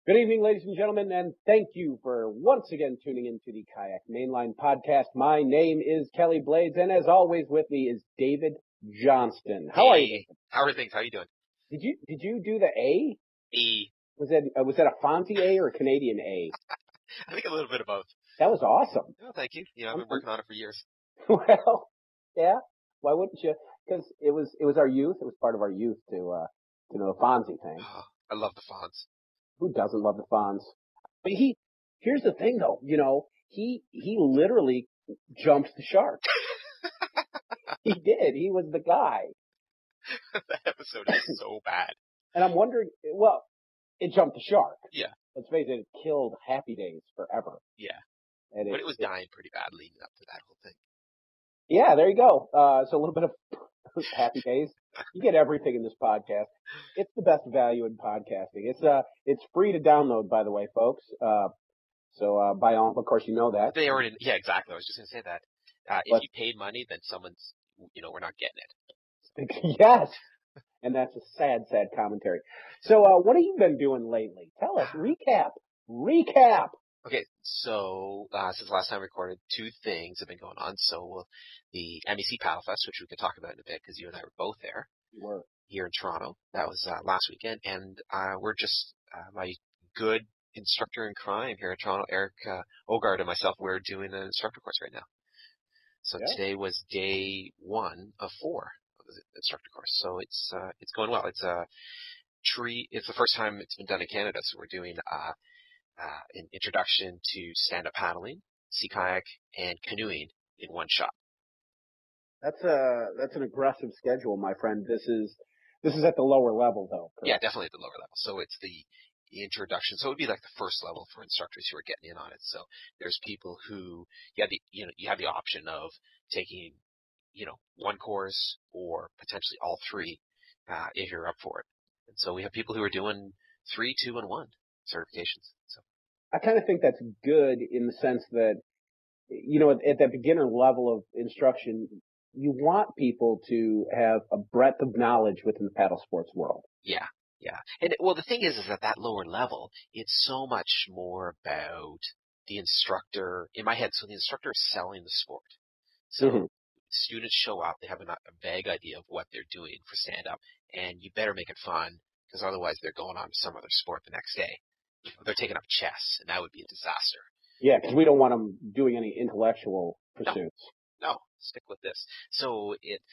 Good evening, ladies and gentlemen, and thank you for once again tuning into the Kayak Mainline Podcast. My name is Kelly Blades, and as always with me is David Johnston. How are you, David? How are things? How are you doing? Did you do the A? E. Was that a Fonzie A or a Canadian A? I think a little bit of both. That was awesome. Oh, thank you. I've been working on it for years. Well, yeah. Why wouldn't you? Because it was our youth. It was part of our youth to know the Fonzie thing. Oh, I love the Fonz. Who doesn't love the Fonz? But here's the thing though, he literally jumped the shark. He did. He was the guy. That episode is so bad. And I'm wondering, well, it jumped the shark. Yeah. Let's face it, it killed Happy Days forever. Yeah. And but it was dying pretty bad leading up to that whole thing. Yeah, there you go. So a little bit of Happy Days. You get everything in this podcast. It's the best value in podcasting. It's free to download, by the way, folks. So by all, of course, you know that. They already, yeah, exactly. I was just going to say that. If you paid money, then someone's, we're not getting it. Yes. And that's a sad, sad commentary. So, what have you been doing lately? Tell us. Recap. Okay, so since last time I recorded, two things have been going on. So the MEC Paddle Fest, which we can talk about in a bit because you and I were both there. We were. Here in Toronto. That was last weekend. And we're just, my good instructor in crime here in Toronto, Eric Ogard, and myself, we're doing an instructor course right now. So Today was day 1 of 4 of the instructor course. So it's going well. It's the first time it's been done in Canada. So we're doing an introduction to stand-up paddling, sea kayak, and canoeing in one shot. That's an aggressive schedule, my friend. This is at the lower level, though. Correct? Yeah, definitely at the lower level. So it's the introduction. So it would be like the first level for instructors who are getting in on it. So there's people who you have the option of taking, one course or potentially all 3 if you're up for it. And so we have people who are doing 3, 2, and 1 certifications. So I kind of think that's good in the sense that, at that beginner level of instruction, you want people to have a breadth of knowledge within the paddle sports world. Yeah. Yeah. And the thing is at that lower level, it's so much more about the instructor in my head. So the instructor is selling the sport. So students show up, they have a vague idea of what they're doing for stand up, and you better make it fun because otherwise they're going on to some other sport the next day. They're taking up chess, and that would be a disaster. Yeah, because we don't want them doing any intellectual pursuits. No, stick with this. So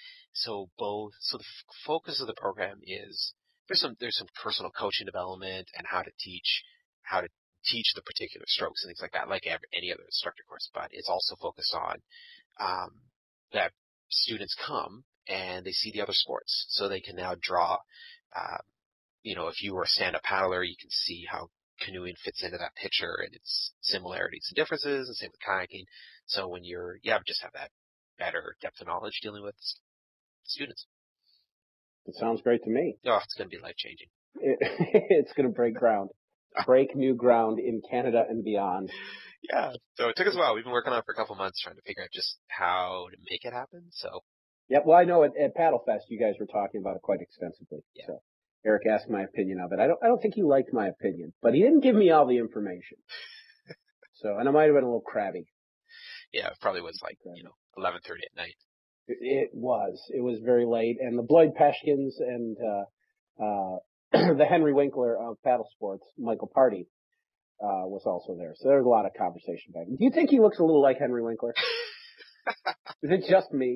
the focus of the program is there's some personal coaching development and how to teach the particular strokes and things like that, like any other instructor course. But it's also focused on that students come and they see the other sports, so they can now draw. If you were a stand-up paddler, you can see how canoeing fits into that picture and its similarities and differences, and same with kayaking. So when you just have that better depth of knowledge dealing with students. It sounds great to me. Oh, it's going to be life-changing. It's going to break ground. Break new ground in Canada and beyond. Yeah. So it took us a while. We've been working on it for a couple months trying to figure out just how to make it happen. So. Yeah, well, I know at Paddle Fest you guys were talking about it quite extensively. Yeah. So Eric asked my opinion of it. I don't think he liked my opinion, but he didn't give me all the information. So, and I might have been a little crabby. Yeah, it probably was 11:30 at night. It was very late, and the Bloyd Peshkins and the Henry Winkler of paddle sports, Michael Party, was also there. So there was a lot of conversation back. Do you think he looks a little like Henry Winkler? Is it just me?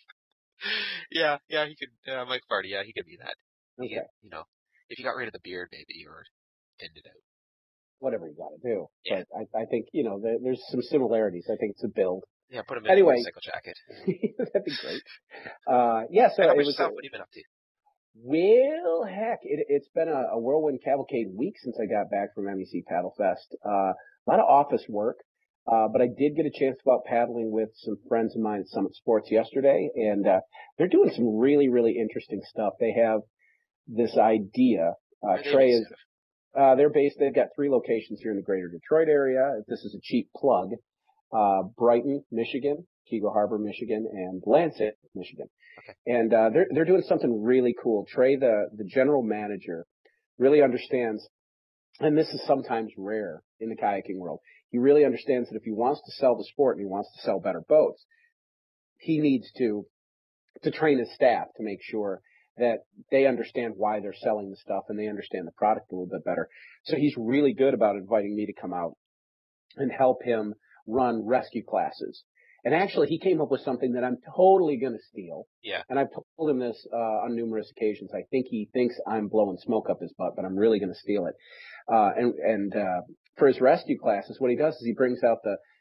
Yeah, he could, Michael Party, he could be that. Okay. If you got rid of the beard maybe, or thinned it out. Whatever you gotta do. Yeah. But I think, there's some similarities. I think it's a build. Yeah, put him in a motorcycle jacket. That'd be great. Yeah, so what it was. What have you been up to? Well, heck, it's been a whirlwind cavalcade week since I got back from MEC Paddle Fest. A lot of office work, but I did get a chance to go out paddling with some friends of mine at Summit Sports yesterday, and they're doing some really, really interesting stuff. They have this idea. Trey is. They've got 3 locations here in the greater Detroit area. This is a cheap plug. Brighton, Michigan, Kego Harbor, Michigan, and Lansing, Michigan. Okay. And they're doing something really cool. Trey, the general manager, really understands and this is sometimes rare in the kayaking world. He really understands that if he wants to sell the sport and he wants to sell better boats, he needs to train his staff to make sure that they understand why they're selling the stuff and they understand the product a little bit better. So he's really good about inviting me to come out and help him run rescue classes. And actually, he came up with something that I'm totally going to steal. Yeah. And I've told him this on numerous occasions. I think he thinks I'm blowing smoke up his butt, but I'm really going to steal it. And for his rescue classes, what he does is he brings out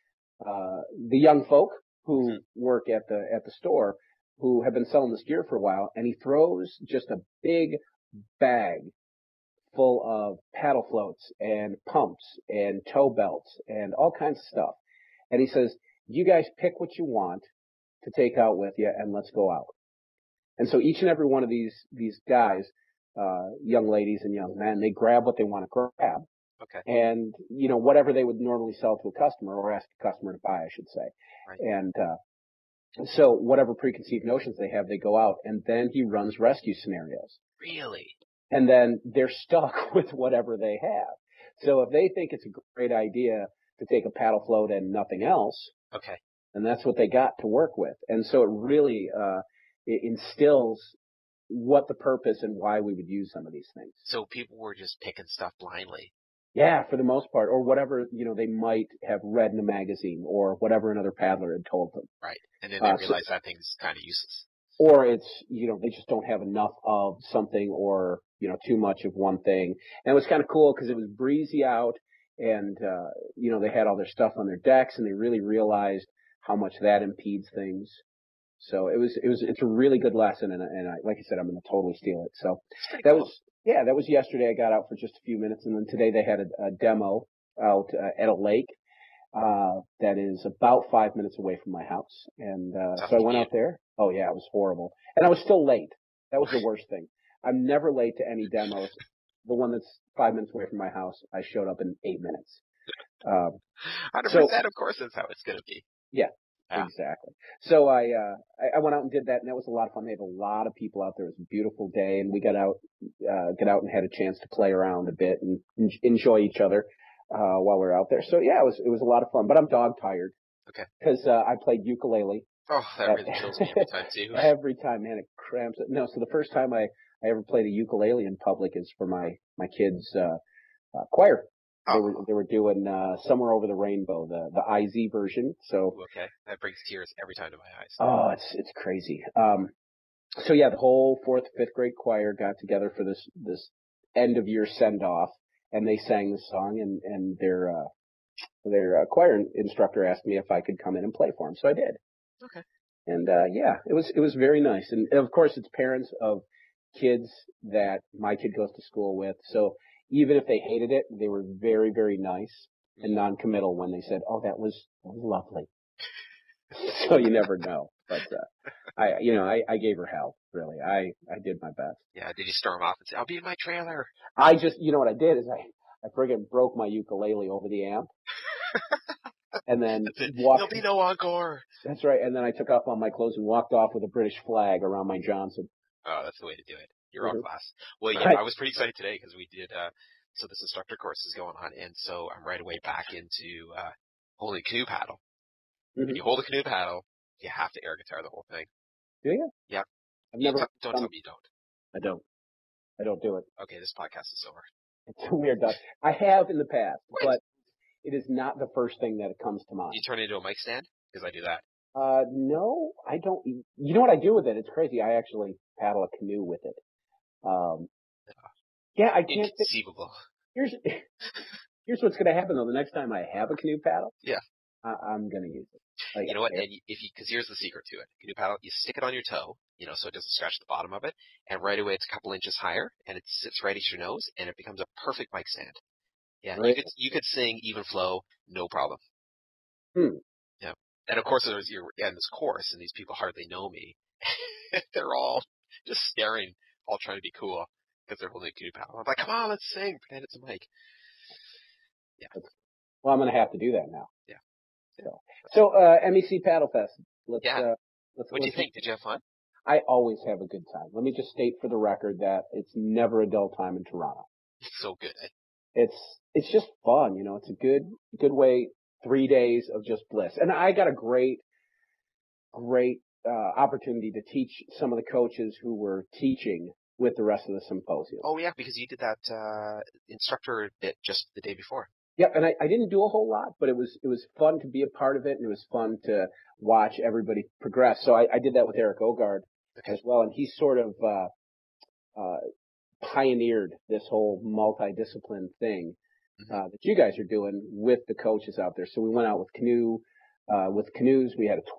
the young folk who work at the store who have been selling this gear for a while, and he throws just a big bag full of paddle floats and pumps and tow belts and all kinds of stuff. And he says, you guys pick what you want to take out with you and let's go out. And so each and every one of these guys, young ladies and young men, they grab what they want to grab. Okay. And, whatever they would normally sell to a customer or ask a customer to buy, I should say. Right. And, so whatever preconceived notions they have, they go out and then he runs rescue scenarios. Really? And then they're stuck with whatever they have. So if they think it's a great idea to take a paddle float and nothing else, okay, and that's what they got to work with. And so it really, it instills what the purpose and why we would use some of these things. So people were just picking stuff blindly. Yeah, for the most part, or whatever, they might have read in a magazine or whatever another paddler had told them. Right. And then they realize that thing's kind of useless. Or it's, they just don't have enough of something or, too much of one thing. And it was kind of cool because it was breezy out and, they had all their stuff on their decks and they really realized how much that impedes things. So it's a really good lesson. And I, like I said, I'm going to totally steal it. So that was yesterday. I got out for just a few minutes. And then today they had a demo out at a lake. That is about 5 minutes away from my house. And, so I went out there. Oh yeah, it was horrible. And I was still late. That was the worst thing. I'm never late to any demos. The one that's 5 minutes away from my house, I showed up in 8 minutes. 100%, of course that's how it's going to be. Yeah, exactly. So I went out and did that and that was a lot of fun. They had a lot of people out there. It was a beautiful day and we got out and had a chance to play around a bit and enjoy each other. While we were out there. So yeah, it was a lot of fun, but I'm dog tired. Okay. Cause, I played ukulele. Oh, that really kills me every time too. Every time, man, it cramps it. No, so the first time I ever played a ukulele in public is for my kids', choir. Oh. They were doing, Somewhere Over the Rainbow, the IZ version. So. Okay. That brings tears every time to my eyes. Oh, it's crazy. So yeah, the whole 4th, 5th grade choir got together for this end of year send off. And they sang the song, and their choir instructor asked me if I could come in and play for him, so I did. Okay. And yeah, it was very nice. And of course, it's parents of kids that my kid goes to school with. So even if they hated it, they were very, very nice and non-committal when they said, "Oh, that was lovely." So you never know. But I gave her hell. Really, I did my best. Yeah. Did you storm off and say, "I'll be in my trailer"? I just, what I did is I friggin' broke my ukulele over the amp. And then There'll be no encore. That's right. And then I took off all my clothes and walked off with a British flag around my Johnson. Oh, that's the way to do it. You're on class. Well, yeah, Right. I was pretty excited today because we did, so this instructor course is going on. And so I'm right away back into, holding a canoe paddle. Mm-hmm. When you hold a canoe paddle, you have to air guitar the whole thing. Do you? Yep. Don't tell me you don't. I don't do it. Okay, this podcast is over. It's a weird duck. I have in the past, but it is not the first thing that comes to mind. You turn it into a mic stand? Because I do that. No, I don't. You know what I do with it? It's crazy. I actually paddle a canoe with it. Yeah, I can't. Inconceivable. Here's what's going to happen though. The next time I have a canoe paddle, yeah, I'm going to use it. Like, you know what? And because here's the secret to it. Canoe paddle, you stick it on your toe, so it doesn't scratch the bottom of it, and right away it's a couple inches higher, and it sits right at your nose, and it becomes a perfect mic stand. Yeah, right. You could sing even flow, no problem. Yeah. And of course, you're in this course, and these people hardly know me. They're all just staring, all trying to be cool because they're holding a canoe paddle. I'm like, come on, let's sing. Pretend it's a mic. Yeah. Well, I'm going to have to do that now. Yeah. So MEC Paddle Fest. What do you think? Did you have fun? I always have a good time. Let me just state for the record that it's never a dull time in Toronto. It's so good. it's just fun, it's a good way, 3 days of just bliss. And I got a great opportunity to teach some of the coaches who were teaching with the rest of the symposium. Oh yeah, because you did that instructor bit just the day before. Yeah, and I didn't do a whole lot, but it was fun to be a part of it, and it was fun to watch everybody progress. So I did that with Eric Ogard as well, and he sort of pioneered this whole multidiscipline thing that you guys are doing with the coaches out there. So we went out with canoes. We had a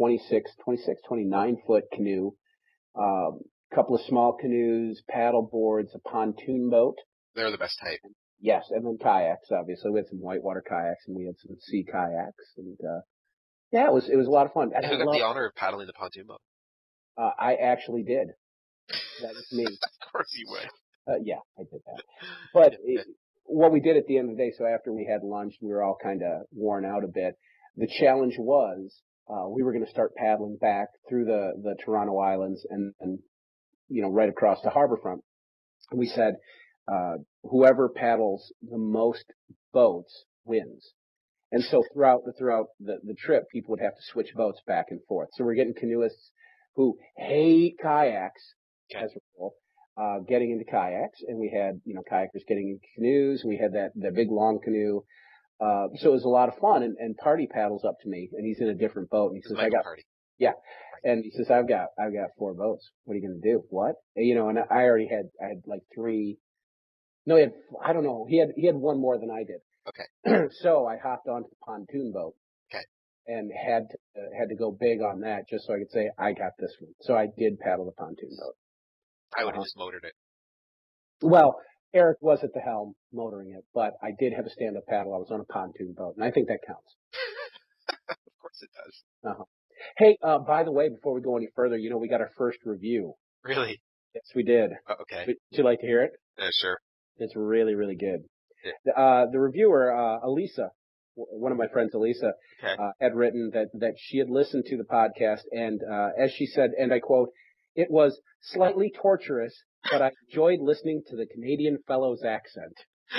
29 foot canoe, couple of small canoes, paddle boards, a pontoon boat. They're the best type. Yes, and then kayaks, obviously. We had some whitewater kayaks and we had some sea kayaks, and yeah, it was a lot of fun. And who got the honor of paddling the pontoon boat? I actually did. That was me. Of course you would. Yeah, I did that. But what we did at the end of the day, so after we had lunch, we were all kind of worn out a bit. The challenge was we were going to start paddling back through the Toronto Islands and right across the harborfront. And we said, whoever paddles the most boats wins. And so throughout the trip, people would have to switch boats back and forth. So we're getting canoeists who hate kayaks as a rule, getting into kayaks, and we had, kayakers getting into canoes. We had that big long canoe. So it was a lot of fun, and Party paddles up to me, and he's in a different boat, and he says, Party. Yeah. And he says, I've got 4 boats. What are you going to do? What? And I already had like 3. No, I don't know. He had 1 more than I did. Okay. So I hopped onto the pontoon boat. Okay. And had to go big on that just so I could say, I got this one. So I did paddle the pontoon boat. I would have just motored it. Well, Eric was at the helm motoring it, but I did have a stand-up paddle. I was on a pontoon boat, and I think that counts. Of course it does. Uh-huh. Hey, by the way, before we go any further, we got our first review. Really? Yes, we did. Okay. Would you like to hear it? Sure. It's really, really good. Yeah. The reviewer, Elisa, one of my friends, Elisa, had written that she had listened to the podcast, and as she said, and I quote, "It was slightly torturous, but I enjoyed listening to the Canadian fellow's accent."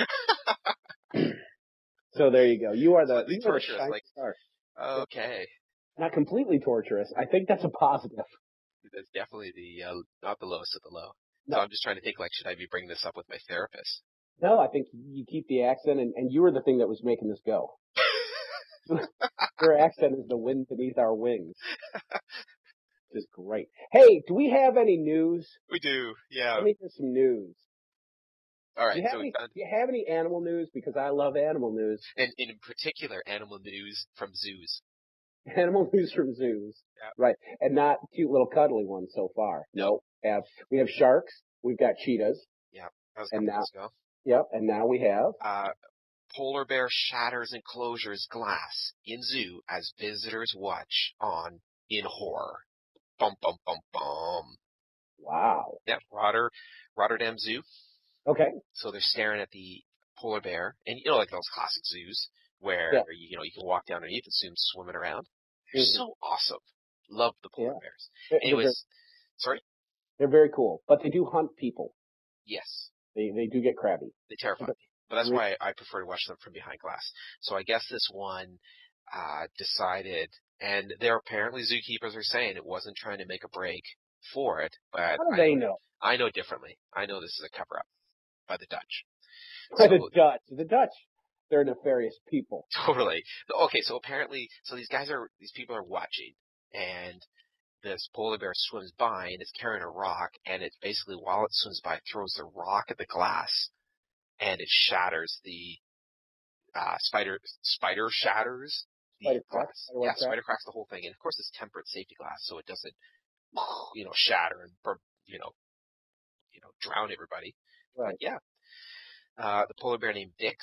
So there you go. You are the shining star. Okay. Not completely torturous. I think that's a positive. That's definitely not the lowest of the low. No. So I'm just trying to think, should I be bringing this up with my therapist? No, I think you keep the accent, and you were the thing that was making this go. Your accent is the wind beneath our wings. Which is great. Hey, do we have any news? We do, yeah. Let me hear some news. All right. Do you have any animal news? Because I love animal news. And in particular, animal news from zoos. Animal news from zoos. Yeah. Right. And not cute little cuddly ones so far. Nope. We have sharks. We've got cheetahs. Yeah. That was a couple days ago. Yep. And now we have polar bear shatters enclosure's glass in zoo as visitors watch on in horror. Bum, bum, bum, bum. Wow. Yeah. Rotterdam Zoo. Okay. So they're staring at the polar bear, and like those classic zoos where you can walk down underneath and see them swimming around. They're so awesome. Love the polar bears. Anyways, sorry? They're very cool, but they do hunt people. Yes. They do get crabby. They terrify me. But that's why I prefer to watch them from behind glass. So I guess this one decided, and there apparently zookeepers are saying it wasn't trying to make a break for it, but how do they know? I know differently. I know this is a cover-up by the Dutch. By the Dutch. The Dutch, they're nefarious people. Totally. Okay, so apparently, these people are watching, and this polar bear swims by, and it's carrying a rock, and it's basically, while it swims by, it throws the rock at the glass, and it shatters the, spider shatters the glass. Yeah, spider cracks the whole thing, and of course it's tempered safety glass, so it doesn't, shatter and burn, drown everybody. Right. But yeah. The polar bear named Dix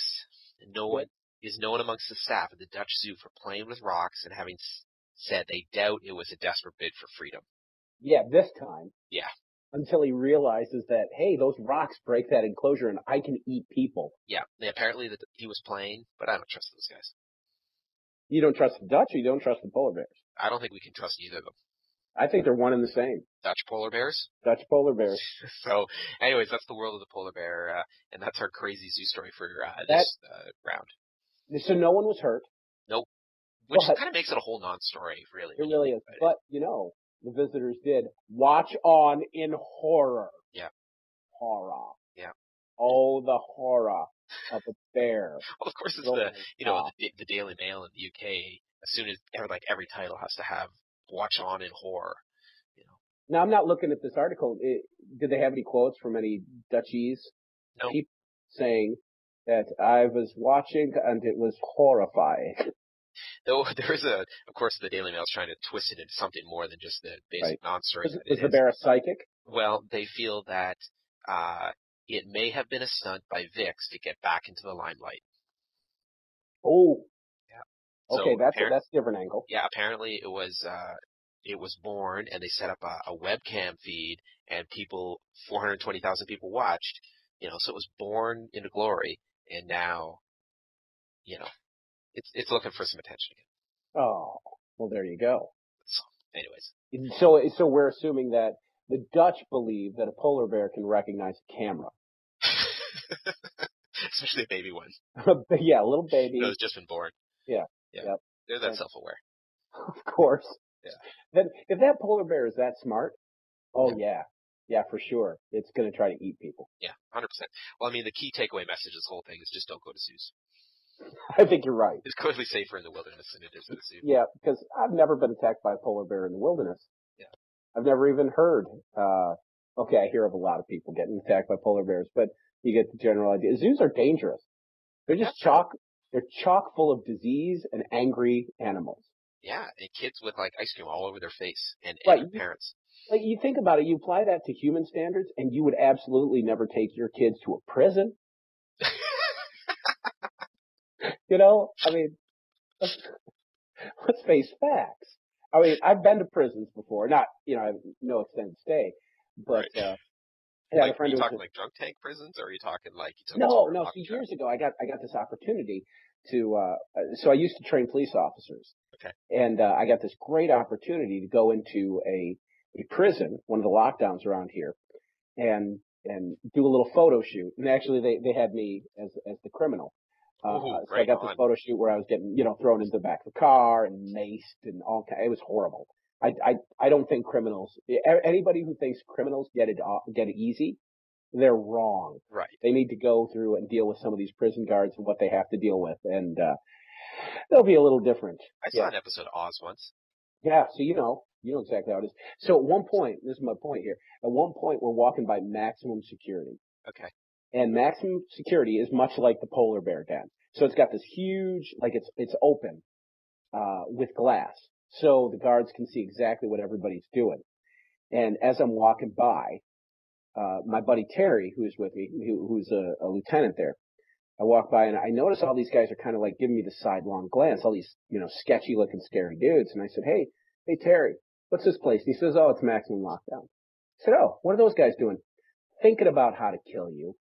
is known amongst the staff at the Dutch Zoo for playing with rocks and having said they doubt it was a desperate bid for freedom. Yeah, this time. Yeah. Until he realizes that, hey, those rocks break that enclosure and I can eat people. Yeah. Apparently he was playing, but I don't trust those guys. You don't trust the Dutch or you don't trust the polar bears? I don't think we can trust either of them. I think they're one and the same. Dutch polar bears. Dutch polar bears. So, anyways, that's the world of the polar bear, and that's our crazy zoo story for this round. So no one was hurt. Nope. Which kind of makes it a whole non-story, really. It really is. But, the visitors did watch on in horror. Yeah. Horror. Yeah. Oh, the horror of a bear. Well, of course, it's the Daily Mail in the UK. As soon as every title has to have "watch on in horror." Now, I'm not looking at this article. Did they have any quotes from any Dutchies? No. People saying that I was watching and it was horrifying. Though of course, the Daily Mail is trying to twist it into something more than just the basic non-story. Is the bear a psychic? Well, they feel that it may have been a stunt by VIX to get back into the limelight. Oh. Yeah. Okay, that's a different angle. Yeah, apparently it was born, and they set up a webcam feed, and 420,000 people watched. So it was born into glory, and now, it's looking for some attention again. Oh, well, there you go. So, anyways. So we're assuming that the Dutch believe that a polar bear can recognize a camera. Especially a baby one. Yeah, a little baby. Who's just been born. Yeah. Yep. They're that self-aware. Of course. Yeah. Then if that polar bear is that smart, yeah, for sure, it's going to try to eat people. Yeah, 100%. Well, the key takeaway message of this whole thing is just don't go to zoos. I think you're right. It's clearly safer in the wilderness than it is at a zoo. Yeah, because I've never been attacked by a polar bear in the wilderness. Yeah. I've never even heard. Okay, I hear of a lot of people getting attacked by polar bears, but you get the general idea. Zoos are dangerous. They're just they're chock full of disease and angry animals. Yeah, and kids with ice cream all over their face and parents. You think about it, you apply that to human standards, and you would absolutely never take your kids to a prison. Let's face facts. I've been to prisons before, not, I have no extended stay, but, right. I had a friend are you talking drunk tank prisons, or are you talking you took No, see, years ago, I got this opportunity to, so I used to train police officers. Okay. And, I got this great opportunity to go into a prison, one of the lockdowns around here, and do a little photo shoot. And actually, they had me as the criminal. So I got this photo shoot where I was getting, thrown into the back of the car and maced and all kinds. It was horrible. I don't think anybody who thinks criminals get it easy, they're wrong. Right. They need to go through and deal with some of these prison guards and what they have to deal with. And, they'll be a little different. I saw an episode of Oz once. Yeah. So, you know exactly how it is. So at one point, this is my point here. At one point, we're walking by maximum security. Okay. And maximum security is much like the polar bear den. So it's got this huge, it's open, with glass. So the guards can see exactly what everybody's doing. And as I'm walking by, my buddy Terry, who's with me, who's a lieutenant there, I walk by and I notice all these guys are kind of giving me the sidelong glance, all these, sketchy looking scary dudes. And I said, hey Terry, what's this place? And he says, oh, it's maximum lockdown. I said, oh, what are those guys doing? Thinking about how to kill you.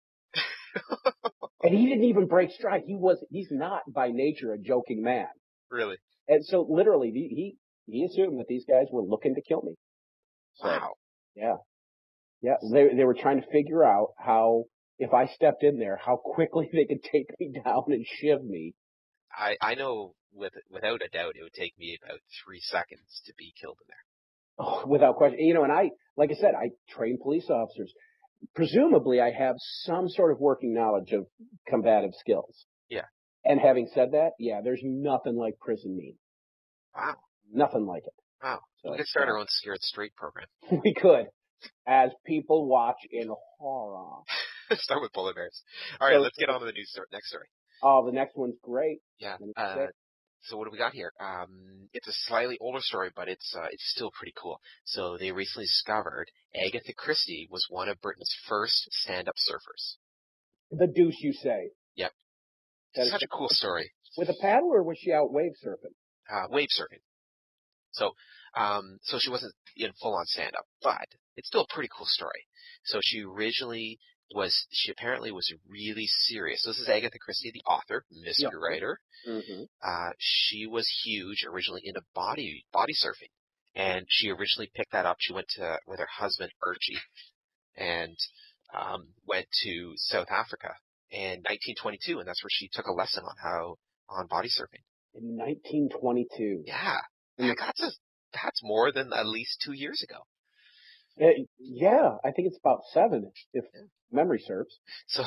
And he didn't even break stride. He's not by nature a joking man. Really? And so literally he assumed that these guys were looking to kill me. So, wow. Yeah. Yeah. They were trying to figure out how, if I stepped in there, how quickly they could take me down and shiv me. I know without a doubt it would take me about 3 seconds to be killed in there. Oh, without question. And like I said, I train police officers. Presumably I have some sort of working knowledge of combative skills. Yeah. And having said that, yeah, there's nothing like prison meat. Wow. Nothing like it. Wow. So, we could start our own Scared Straight program. We could. As people watch in horror. Start with polar bears. All right, let's get on to the next story. Oh, the next one's great. Yeah. So what do we got here? It's a slightly older story, but it's still pretty cool. So they recently discovered Agatha Christie was one of Britain's first stand-up surfers. The deuce, you say? Yep. It's such a cool story. With a paddle, or was she out wave surfing? Wave surfing. So she wasn't in full-on stand-up, but it's still a pretty cool story. So she apparently was really serious. So this is Agatha Christie, the author, mystery writer. Mm-hmm. She was huge originally into body surfing. And she originally picked that up. She went with her husband, Archie, and went to South Africa in 1922, and that's where she took a lesson on body surfing. In 1922. Yeah. That's more than at least 2 years ago. Yeah, I think it's about 7, if memory serves. So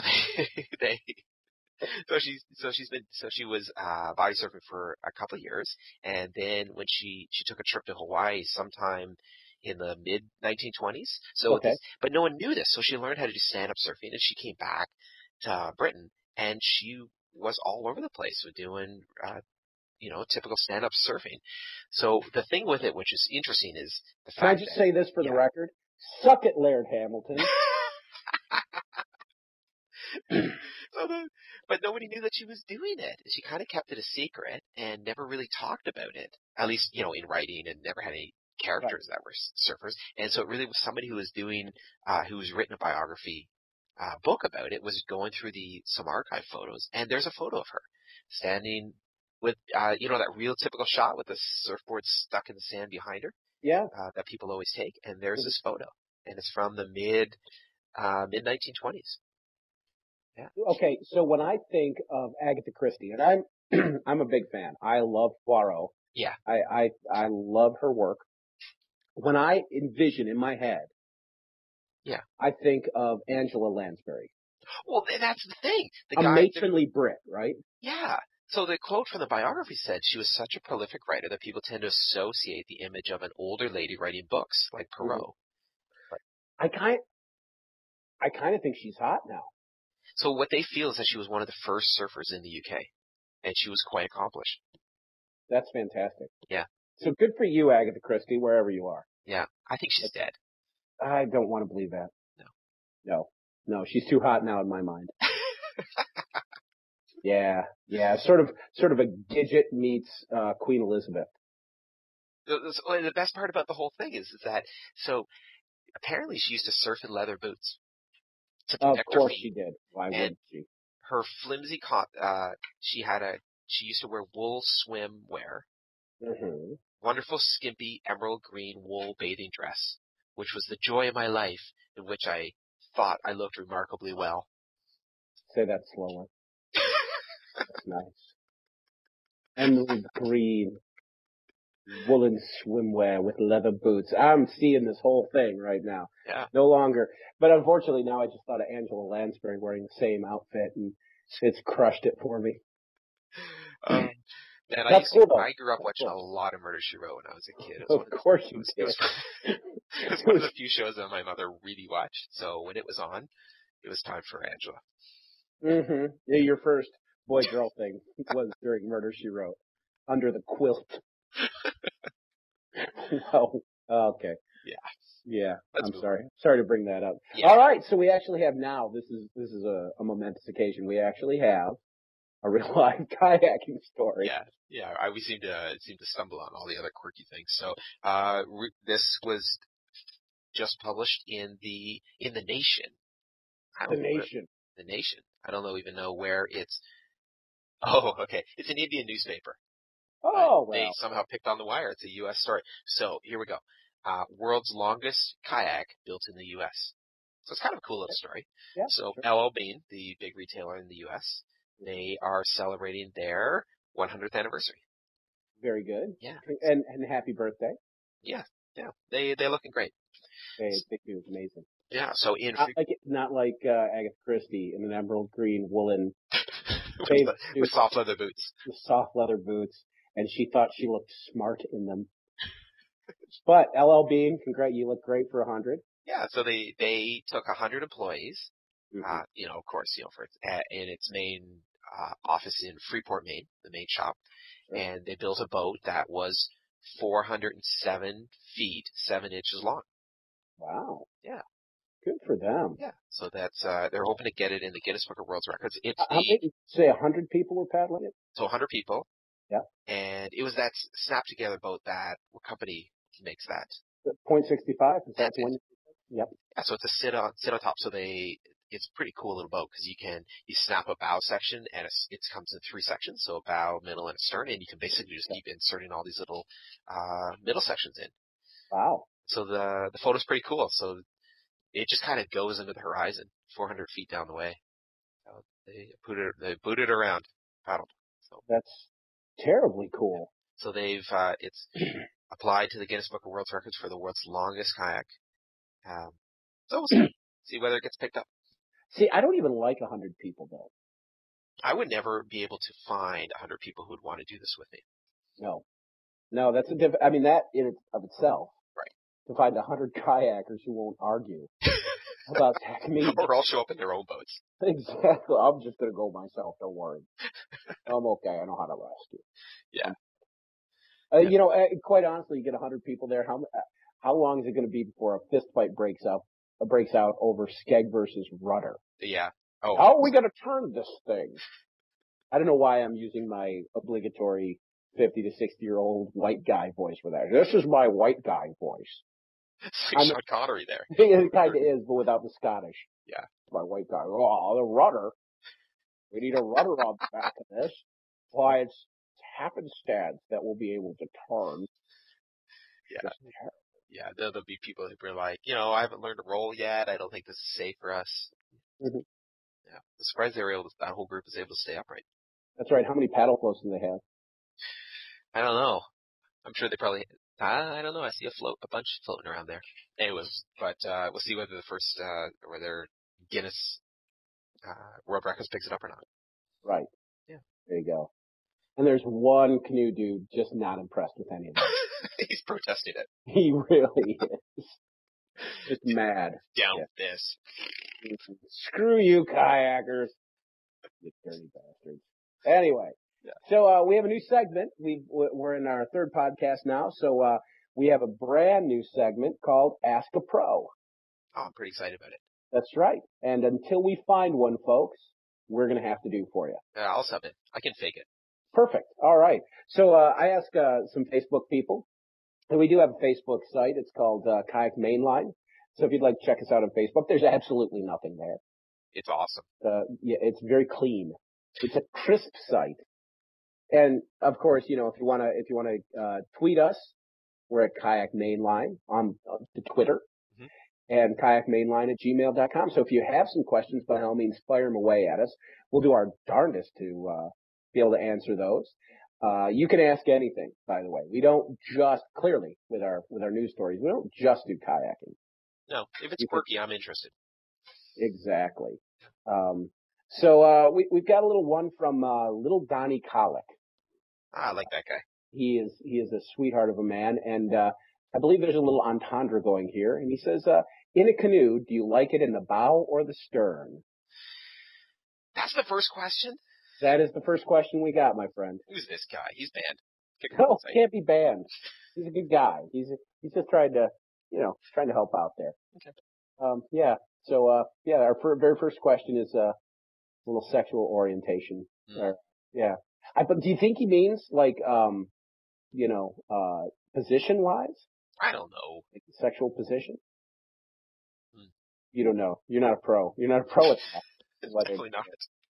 she was body surfing for a couple of years, and then when she took a trip to Hawaii sometime in the mid 1920s. But no one knew this, so she learned how to do stand up surfing, and she came back to Britain, and she was all over the place with doing typical stand up surfing. So the thing with it, which is interesting, is the fact. Can I just say this for the record? Suck it, Laird Hamilton. But nobody knew that she was doing it. She kind of kept it a secret and never really talked about it, at least, in writing, and never had any characters that were surfers. And so it really was somebody who was who's written a biography book about it, was going through some archive photos, and there's a photo of her standing with, that real typical shot with the surfboard stuck in the sand behind her. Yeah. That people always take. And there's this photo, and it's from the mid 1920s. Yeah. Okay, so when I think of Agatha Christie, and I'm a big fan. I love Poirot. Yeah. I love her work. When I envision in my head, I think of Angela Lansbury. Well, that's the thing. Matronly Brit, right? Yeah. So the quote from the biography said she was such a prolific writer that people tend to associate the image of an older lady writing books like Poirot. Mm-hmm. I kind of think she's hot now. So what they feel is that she was one of the first surfers in the UK, and she was quite accomplished. That's fantastic. Yeah. So good for you, Agatha Christie, wherever you are. Yeah. I think she's dead. I don't want to believe that. No, she's too hot now in my mind. Yeah. Sort of a Gidget meets Queen Elizabeth. The best part about the whole thing is that, so apparently she used to surf in leather boots to protect her feet. Of course she did. Why wouldn't she? Her flimsy she used to wear wool swimwear. Mm-hmm. Wonderful skimpy emerald green wool bathing dress, which was the joy of my life, in which I thought I looked remarkably well. Say that slower. That's nice. Emerald green woolen swimwear with leather boots. I'm seeing this whole thing right now. Yeah. No longer. But unfortunately now I just thought of Angela Lansbury wearing the same outfit, and it's crushed it for me. And I grew up watching a lot of Murder, She Wrote when I was a kid. Of course you did. It was one of the few shows that my mother really watched. So when it was on, it was time for Angela. Mm-hmm. Yeah, your first boy-girl thing was during Murder, She Wrote. Under the quilt. Well, okay. Yeah. I'm sorry. Sorry to bring that up. Yeah. All right. So we actually have now, this is a momentous occasion. We actually have a real live kayaking story. Yeah. We seem to stumble on all the other quirky things. So, this was just published in the Nation. The Nation. The Nation. I don't even know where it's. Oh, okay. It's an Indian newspaper. Oh, well. They somehow picked on the wire. It's a U.S. story. So here we go. World's longest kayak built in the U.S. So it's kind of a cool little story. Yeah, so sure. L.L. Bean, the big retailer in the U.S., they are celebrating their 100th anniversary. Very good. Yeah. And happy birthday. Yeah. They're looking great. They do. Amazing. Yeah. So not like Agatha Christie in an emerald green woolen with soft leather boots. With soft leather boots, and she thought she looked smart in them. But LL Bean, you look great for 100. Yeah. So they took 100 employees. Mm-hmm. Of course, in its main office in Freeport, Maine, the main shop, sure. And they built a boat that was 407 feet, 7 inches long. Wow. Yeah. Good for them. Yeah. So that's, they're hoping to get it in the Guinness Book of World Records. How many, say 100 people were paddling it? So 100 people. Yeah. And it was that snap together boat what company makes that? The .65? Is that the one? Yep. Yeah. So it's a sit on top. So it's a pretty cool little boat because you snap a bow section and it comes in 3 sections. So a bow, middle, and a stern. And you can basically just keep inserting all these little, middle sections in. Wow. So the photo's pretty cool. So it just kind of goes into the horizon, 400 feet down the way. So they booted around, paddled. So That's terribly cool. so they've it's applied to the Guinness Book of World Records for the world's longest kayak. Um, so we'll see whether it gets picked up. See, I don't even like 100 people though. I would never be able to find 100 people who would want to do this with me. No, that's I mean, that in of itself. Right. To find 100 kayakers who won't argue about technique. Or all show up in their own boats. Exactly. I'm just going to go myself. Don't worry. I'm okay. I know how to rescue. Yeah. Quite honestly, you get 100 people there. How long is it going to be before a fist fight breaks out over Skeg versus Rudder? Yeah. Oh. How are we going to turn this thing? I don't know why I'm using my obligatory 50 to 60-year-old white guy voice for that. This is my white guy voice. It's like Sean Connery there. It kind of is, but without the Scottish. Yeah. My white guy. Oh, the rudder. We need a rudder on the back of this. Why, it's happenstance that we'll be able to turn. Yeah. Yeah, there'll be people who are like, I haven't learned to roll yet. I don't think this is safe for us. Mm-hmm. Yeah. I'm surprised that whole group was able to stay upright. That's right. How many paddle floats do they have? I don't know. I'm sure they probably, I don't know. I see a bunch floating around there. Anyways, but, we'll see whether whether Guinness, World Records picks it up or not. Right. Yeah. There you go. And there's one canoe dude just not impressed with any of it. He's protesting it. He really is. Just mad. Down with this. Screw you, kayakers. You dirty bastards. Anyway. Yeah. So, we have a new segment. We're in our third podcast now. So, we have a brand new segment called Ask a Pro. Oh, I'm pretty excited about it. That's right. And until we find one, folks, we're going to have to do for you. I'll sub it. I can fake it. Perfect. All right. So, I asked, some Facebook people, and we do have a Facebook site. It's called, Kayak Mainline. So if you'd like to check us out on Facebook, there's absolutely nothing there. It's awesome. Yeah, it's very clean. It's a crisp site. And of course, if you want to tweet us, we're at Kayak Mainline on the Twitter, mm-hmm. and kayakmainline@gmail.com. So if you have some questions, by all means, fire them away at us. We'll do our darndest to be able to answer those. You can ask anything, by the way. We don't just, clearly, with our news stories, we don't just do kayaking. No, if it's quirky, I'm interested. Exactly. So we've got a little one from little Donnie Colick. I like that guy. He is a sweetheart of a man, and I believe there's a little entendre going here. And he says, in a canoe, do you like it in the bow or the stern? That's the first question? That is the first question we got, my friend. Who's this guy? He's banned. No, can't be banned. He's a good guy. He's just trying to help out there. Okay. Yeah. So, our very first question is a little sexual orientation. Yeah. But do you think he means like, position wise? I don't know. Like sexual position? You don't know. You're not a pro. You're not a pro at that. Definitely not.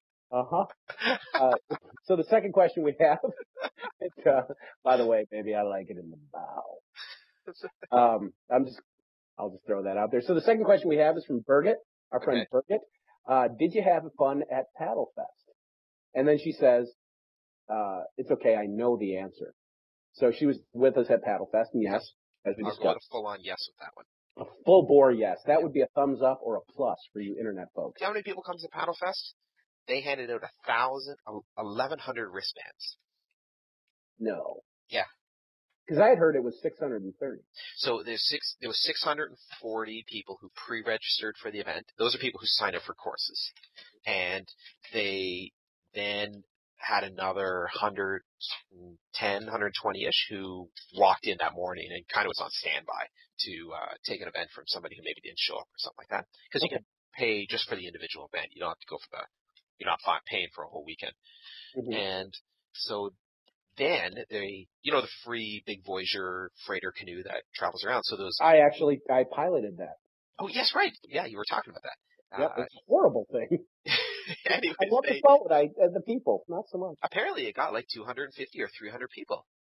So the second question we have, by the way, baby, I like it in the bow. I'll just throw that out there. So the second question we have is from Birgit, our friend Birgit. Did you have fun at Paddle Fest? And then she says, it's okay. I know the answer. So she was with us at Paddle Fest, and yes, as we discussed. I'll go a full-on yes with that one. A full bore yes. That would be a thumbs up or a plus for you internet folks. How many people comes to Paddle Fest? They handed out 1,100 wristbands. No. Yeah. Because I had heard it was 630. So there was 640 people who pre-registered for the event. Those are people who signed up for courses. And they then had another 110, 120-ish who walked in that morning and kind of was on standby to take an event from somebody who maybe didn't show up or something like that. Because you can pay just for the individual event. You don't have to go for you're not paying for a whole weekend. Mm-hmm. And so then the free big Voyager freighter canoe that travels around. So those. I piloted that. Oh, yes, right. Yeah, you were talking about that. Yep, it's a horrible thing. Anyways, I love the boat, the people, not so much. Apparently it got like 250 or 300 people.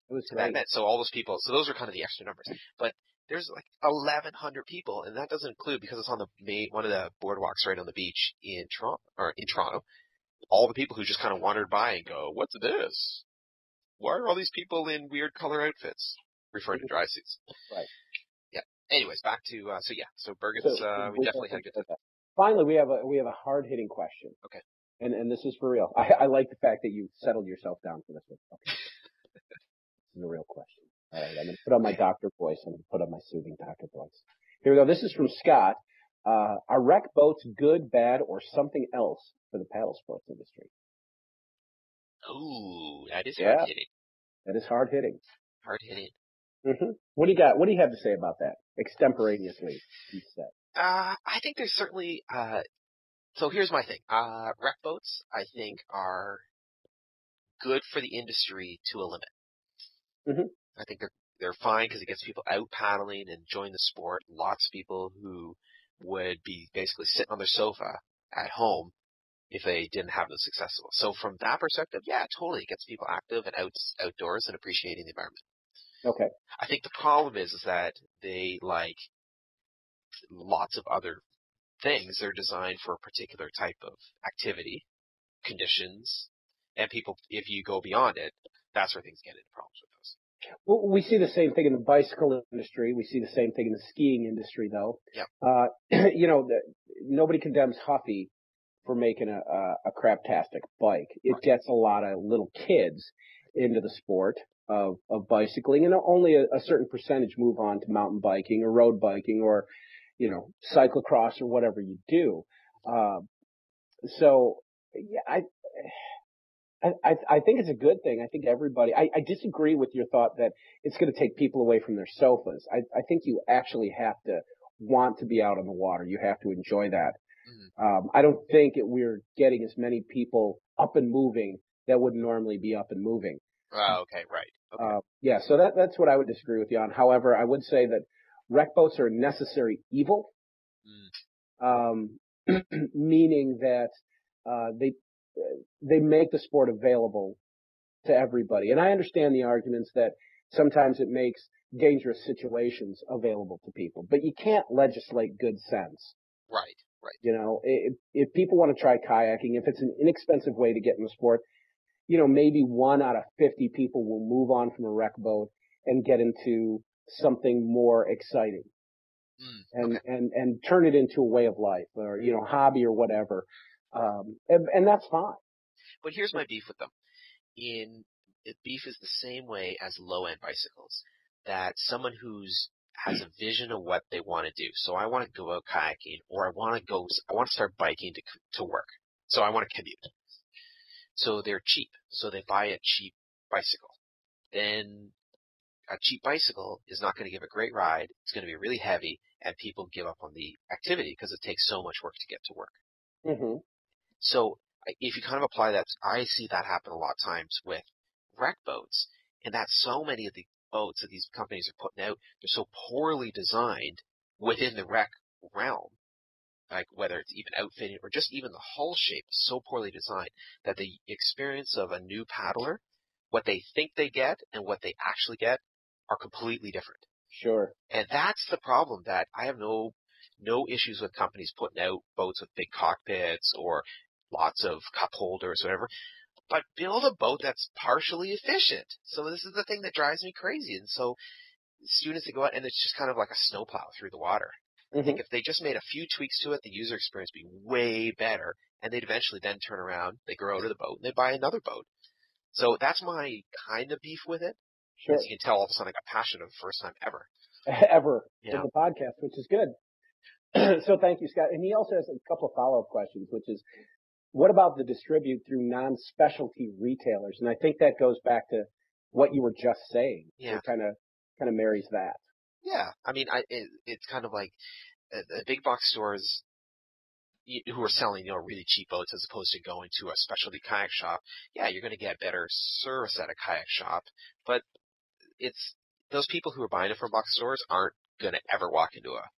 It was to that great. event. So all those people, so those are kind of the extra numbers. But there's like 1,100 people, and that doesn't include, because it's on the one of the boardwalks right on the beach in Toronto, all the people who just kind of wandered by and go, "What's this? Why are all these people in weird color outfits?" Referring to dry suits. Right. Yeah. Anyways, back to so Bergen's. So We definitely had a good time. Finally, we have a hard hitting question. Okay. And this is for real. I like the fact that you settled yourself down for this one. Okay. This is a real question. All right. I'm going to put on my doctor voice. I'm going to put on my soothing doctor voice. Here we go. This is from Scott. Are rec boats good, bad, or something else for the paddle sports industry? Ooh, that is hard hitting. That is hard hitting. Hard hitting. Mm-hmm. What do you got? What do you have to say about that? Extemporaneously, he said. I think there's certainly, so here's my thing. Rec boats, I think, are good for the industry to a limit. Mm-hmm. I think they're fine because it gets people out paddling and enjoying the sport. Lots of people who would be basically sitting on their sofa at home if they didn't have them successful. So from that perspective, yeah, totally, it gets people active and outdoors and appreciating the environment. Okay. I think the problem is that they, like lots of other things, they're designed for a particular type of activity, conditions, and people, if you go beyond it, that's where things get into problems with those. Well, we see the same thing in the bicycle industry. We see the same thing in the skiing industry, though. Yeah. Nobody condemns Huffy for making a craptastic bike. It gets a lot of little kids into the sport of bicycling, and only a certain percentage move on to mountain biking or road biking or, cyclocross or whatever you do. So yeah, I think it's a good thing. I think everybody, I disagree with your thought that it's going to take people away from their sofas. I think you actually have to want to be out on the water. You have to enjoy that. Mm-hmm. I don't think we're getting as many people up and moving that would normally be up and moving. Oh, okay, right. Okay. Yeah, so that's what I would disagree with you on. However, I would say that rec boats are a necessary evil, meaning that they make the sport available to everybody. And I understand the arguments that sometimes it makes dangerous situations available to people, but you can't legislate good sense. Right. If people want to try kayaking, if it's an inexpensive way to get in the sport, maybe 1 out of 50 people will move on from a rec boat and get into something more exciting and turn it into a way of life or, hobby or whatever. And that's fine. But here's my beef with them. Beef is the same way as low-end bicycles, that someone has a vision of what they want to do. So I want to go out kayaking, or I want to start biking to work. So I want to commute. So they're cheap. So they buy a cheap bicycle. Then a cheap bicycle is not going to give a great ride. It's going to be really heavy, and people give up on the activity because it takes so much work to get to work. Mm-hmm. So if you kind of apply that, I see that happen a lot of times with rec boats, and that so many of the boats that these companies are putting out, they're so poorly designed within the rec realm, like whether it's even outfitting or just even the hull shape is so poorly designed that the experience of a new paddler, what they think they get and what they actually get are completely different. Sure. And that's the problem, that I have no issues with companies putting out boats with big cockpits or lots of cup holders, whatever. But build a boat that's partially efficient. So this is the thing that drives me crazy. And so students that go out and it's just kind of like a snowplow through the water. I think if they just made a few tweaks to it, the user experience would be way better. And they'd eventually then turn around, they grow out of the boat, and they buy another boat. So that's my kind of beef with it. Sure. As you can tell, all of a sudden I got passionate for the first time ever. In the podcast, which is good. So thank you, Scott. And he also has a couple of follow-up questions, which is, what about the distribute through non-specialty retailers? And I think that goes back to what you were just saying. Yeah. It kind of marries that. Yeah. I mean, it's kind of like the big box stores who are selling, really cheap boats as opposed to going to a specialty kayak shop. Yeah, you're going to get better service at a kayak shop, but it's those people who are buying it from box stores aren't going to ever walk into a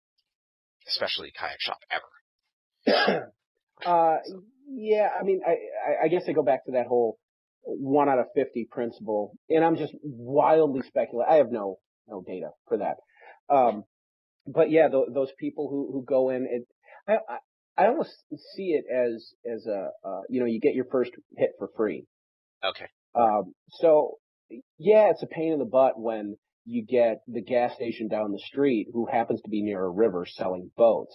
specialty kayak shop ever. Yeah, I mean, I guess I go back to that whole 1 out of 50 principle, and I'm just wildly speculating. I have no data for that. But yeah, those people who go in, I almost see it as a, you get your first hit for free. Okay. So yeah, it's a pain in the butt when you get the gas station down the street who happens to be near a river selling boats.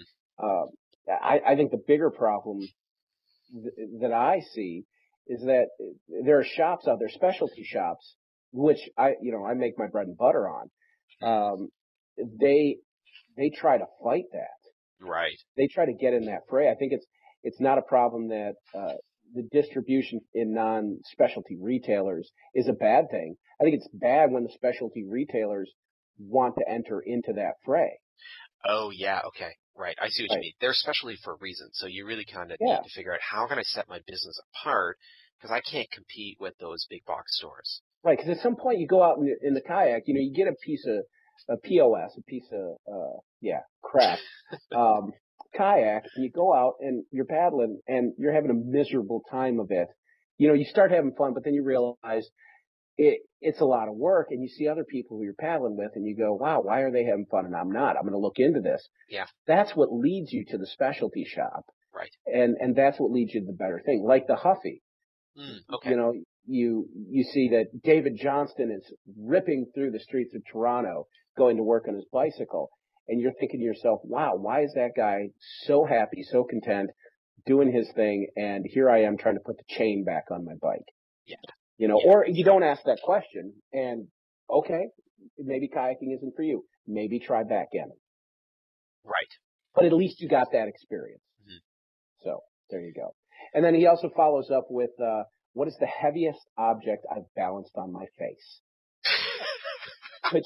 I think the bigger problem that I see is that there are shops out there, specialty shops, which I make my bread and butter on. They try to fight that. Right. They try to get in that fray. I think it's not a problem that, the distribution in non-specialty retailers is a bad thing. I think it's bad when the specialty retailers want to enter into that fray. Oh, yeah, okay. Right, I see what you Right. mean. They're specialty for a reason, so you really kind of Yeah. need to figure out how can I set my business apart, because I can't compete with those big box stores. Right, because at some point you go out in the kayak, you get a piece of a POS, a piece of crap, kayak, and you go out and you're paddling and you're having a miserable time of it. You start having fun, but then you realize it's a lot of work, and you see other people who you're paddling with, and you go, wow, why are they having fun and I'm not? I'm going to look into this. Yeah. That's what leads you to the specialty shop. Right. And that's what leads you to the better thing, like the Huffy. Okay. You see that David Johnston is ripping through the streets of Toronto, going to work on his bicycle. And you're thinking to yourself, wow, why is that guy so happy, so content, doing his thing? And here I am trying to put the chain back on my bike. Yeah. Or you don't ask that question and okay, maybe kayaking isn't for you. Maybe try backgammon. Right. But at least you got that experience. So there you go. And then he also follows up with, what is the heaviest object I've balanced on my face? Which,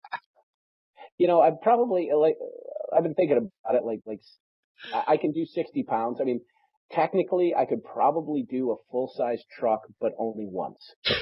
I've been thinking about it, I can do 60 pounds. I mean, technically I could probably do a full-size truck, but only once.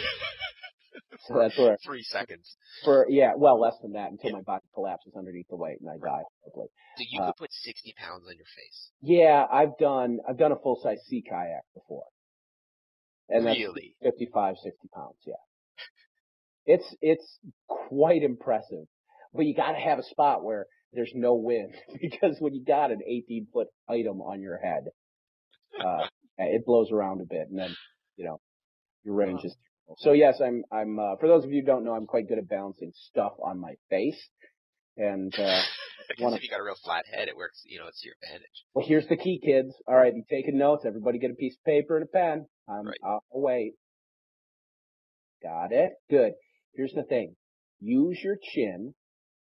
So that's where 3 seconds. Less than that until my body collapses underneath the weight and I die probably. So you could put 60 pounds on your face. Yeah, I've done a full-size sea kayak before. And really? That's 55, 60 pounds, yeah. It's quite impressive. But you gotta have a spot where there's no wind, because when you got an 18-foot item on your head, it blows around a bit, and then, your range is. So yes, I'm, for those of you who don't know, I'm quite good at balancing stuff on my face. And, because if you got a real flat head, it works, it's to your advantage. Well, here's the key, kids. All right, you taking notes. Everybody get a piece of paper and a pen. Right. I'll wait. Got it? Good. Here's the thing. Use your chin.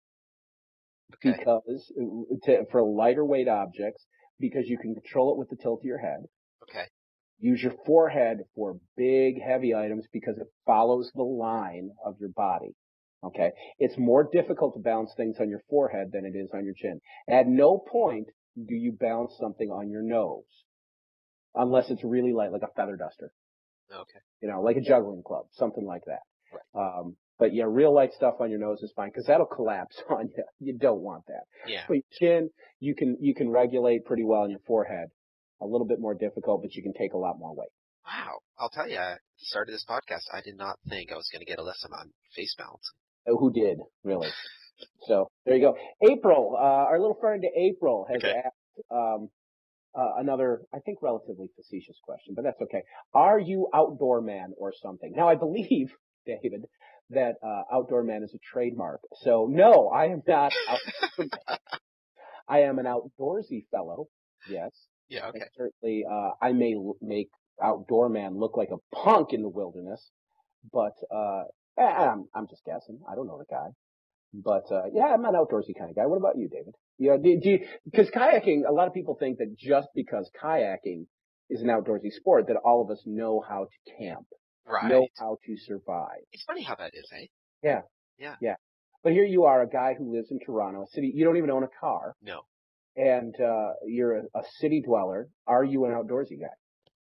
Okay. Because, for lighter weight objects, because you can control it with the tilt of your head. Okay. Use your forehead for big, heavy items because it follows the line of your body. Okay? It's more difficult to balance things on your forehead than it is on your chin. At no point do you balance something on your nose. Unless it's really light, like a feather duster. Okay. Like a juggling club, something like that. Right. But yeah, real light stuff on your nose is fine because that'll collapse on you. You don't want that. Yeah. But your chin, you can regulate pretty well on your forehead. A little bit more difficult, but you can take a lot more weight. Wow. I'll tell you, at the start of this podcast, I did not think I was going to get a lesson on face balance. Who did, really? So there you go. April, our little friend April has asked, another, I think, relatively facetious question, but that's okay. Are you outdoor man or something? Now, I believe, David, that outdoor man is a trademark. So no, I am not outdoor man. I am an outdoorsy fellow. Yes. Yeah. Okay. And certainly, I may make outdoor man look like a punk in the wilderness, but I'm just guessing. I don't know the guy. But, I'm an outdoorsy kind of guy. What about you, David? Because kayaking, a lot of people think that just because kayaking is an outdoorsy sport, that all of us know how to camp. Right. Know how to survive. It's funny how that is, eh? Yeah. Yeah. Yeah. But here you are, a guy who lives in Toronto, a city, you don't even own a car. No. And, you're a city dweller. Are you an outdoorsy guy?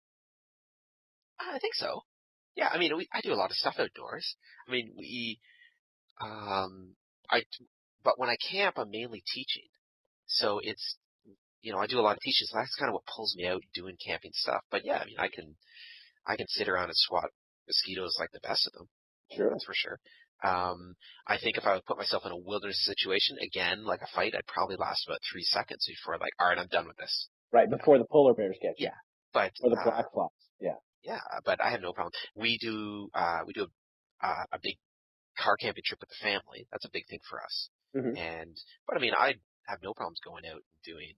I think so. Yeah. I mean, I do a lot of stuff outdoors. I mean, but when I camp, I'm mainly teaching. So it's, I do a lot of teaching. So that's kind of what pulls me out doing camping stuff. But yeah, I mean, I can sit around and swat mosquitoes like the best of them. Sure. That's for sure. I think if I would put myself in a wilderness situation, again, like a fight, I'd probably last about 3 seconds before like, all right, I'm done with this. Right, before the polar bears get you. Yeah. But, Or the black flies. Yeah. yeah, but I have no problem. We do a big car camping trip with the family. That's a big thing for us. Mm-hmm. But I mean, I have no problems going out and doing,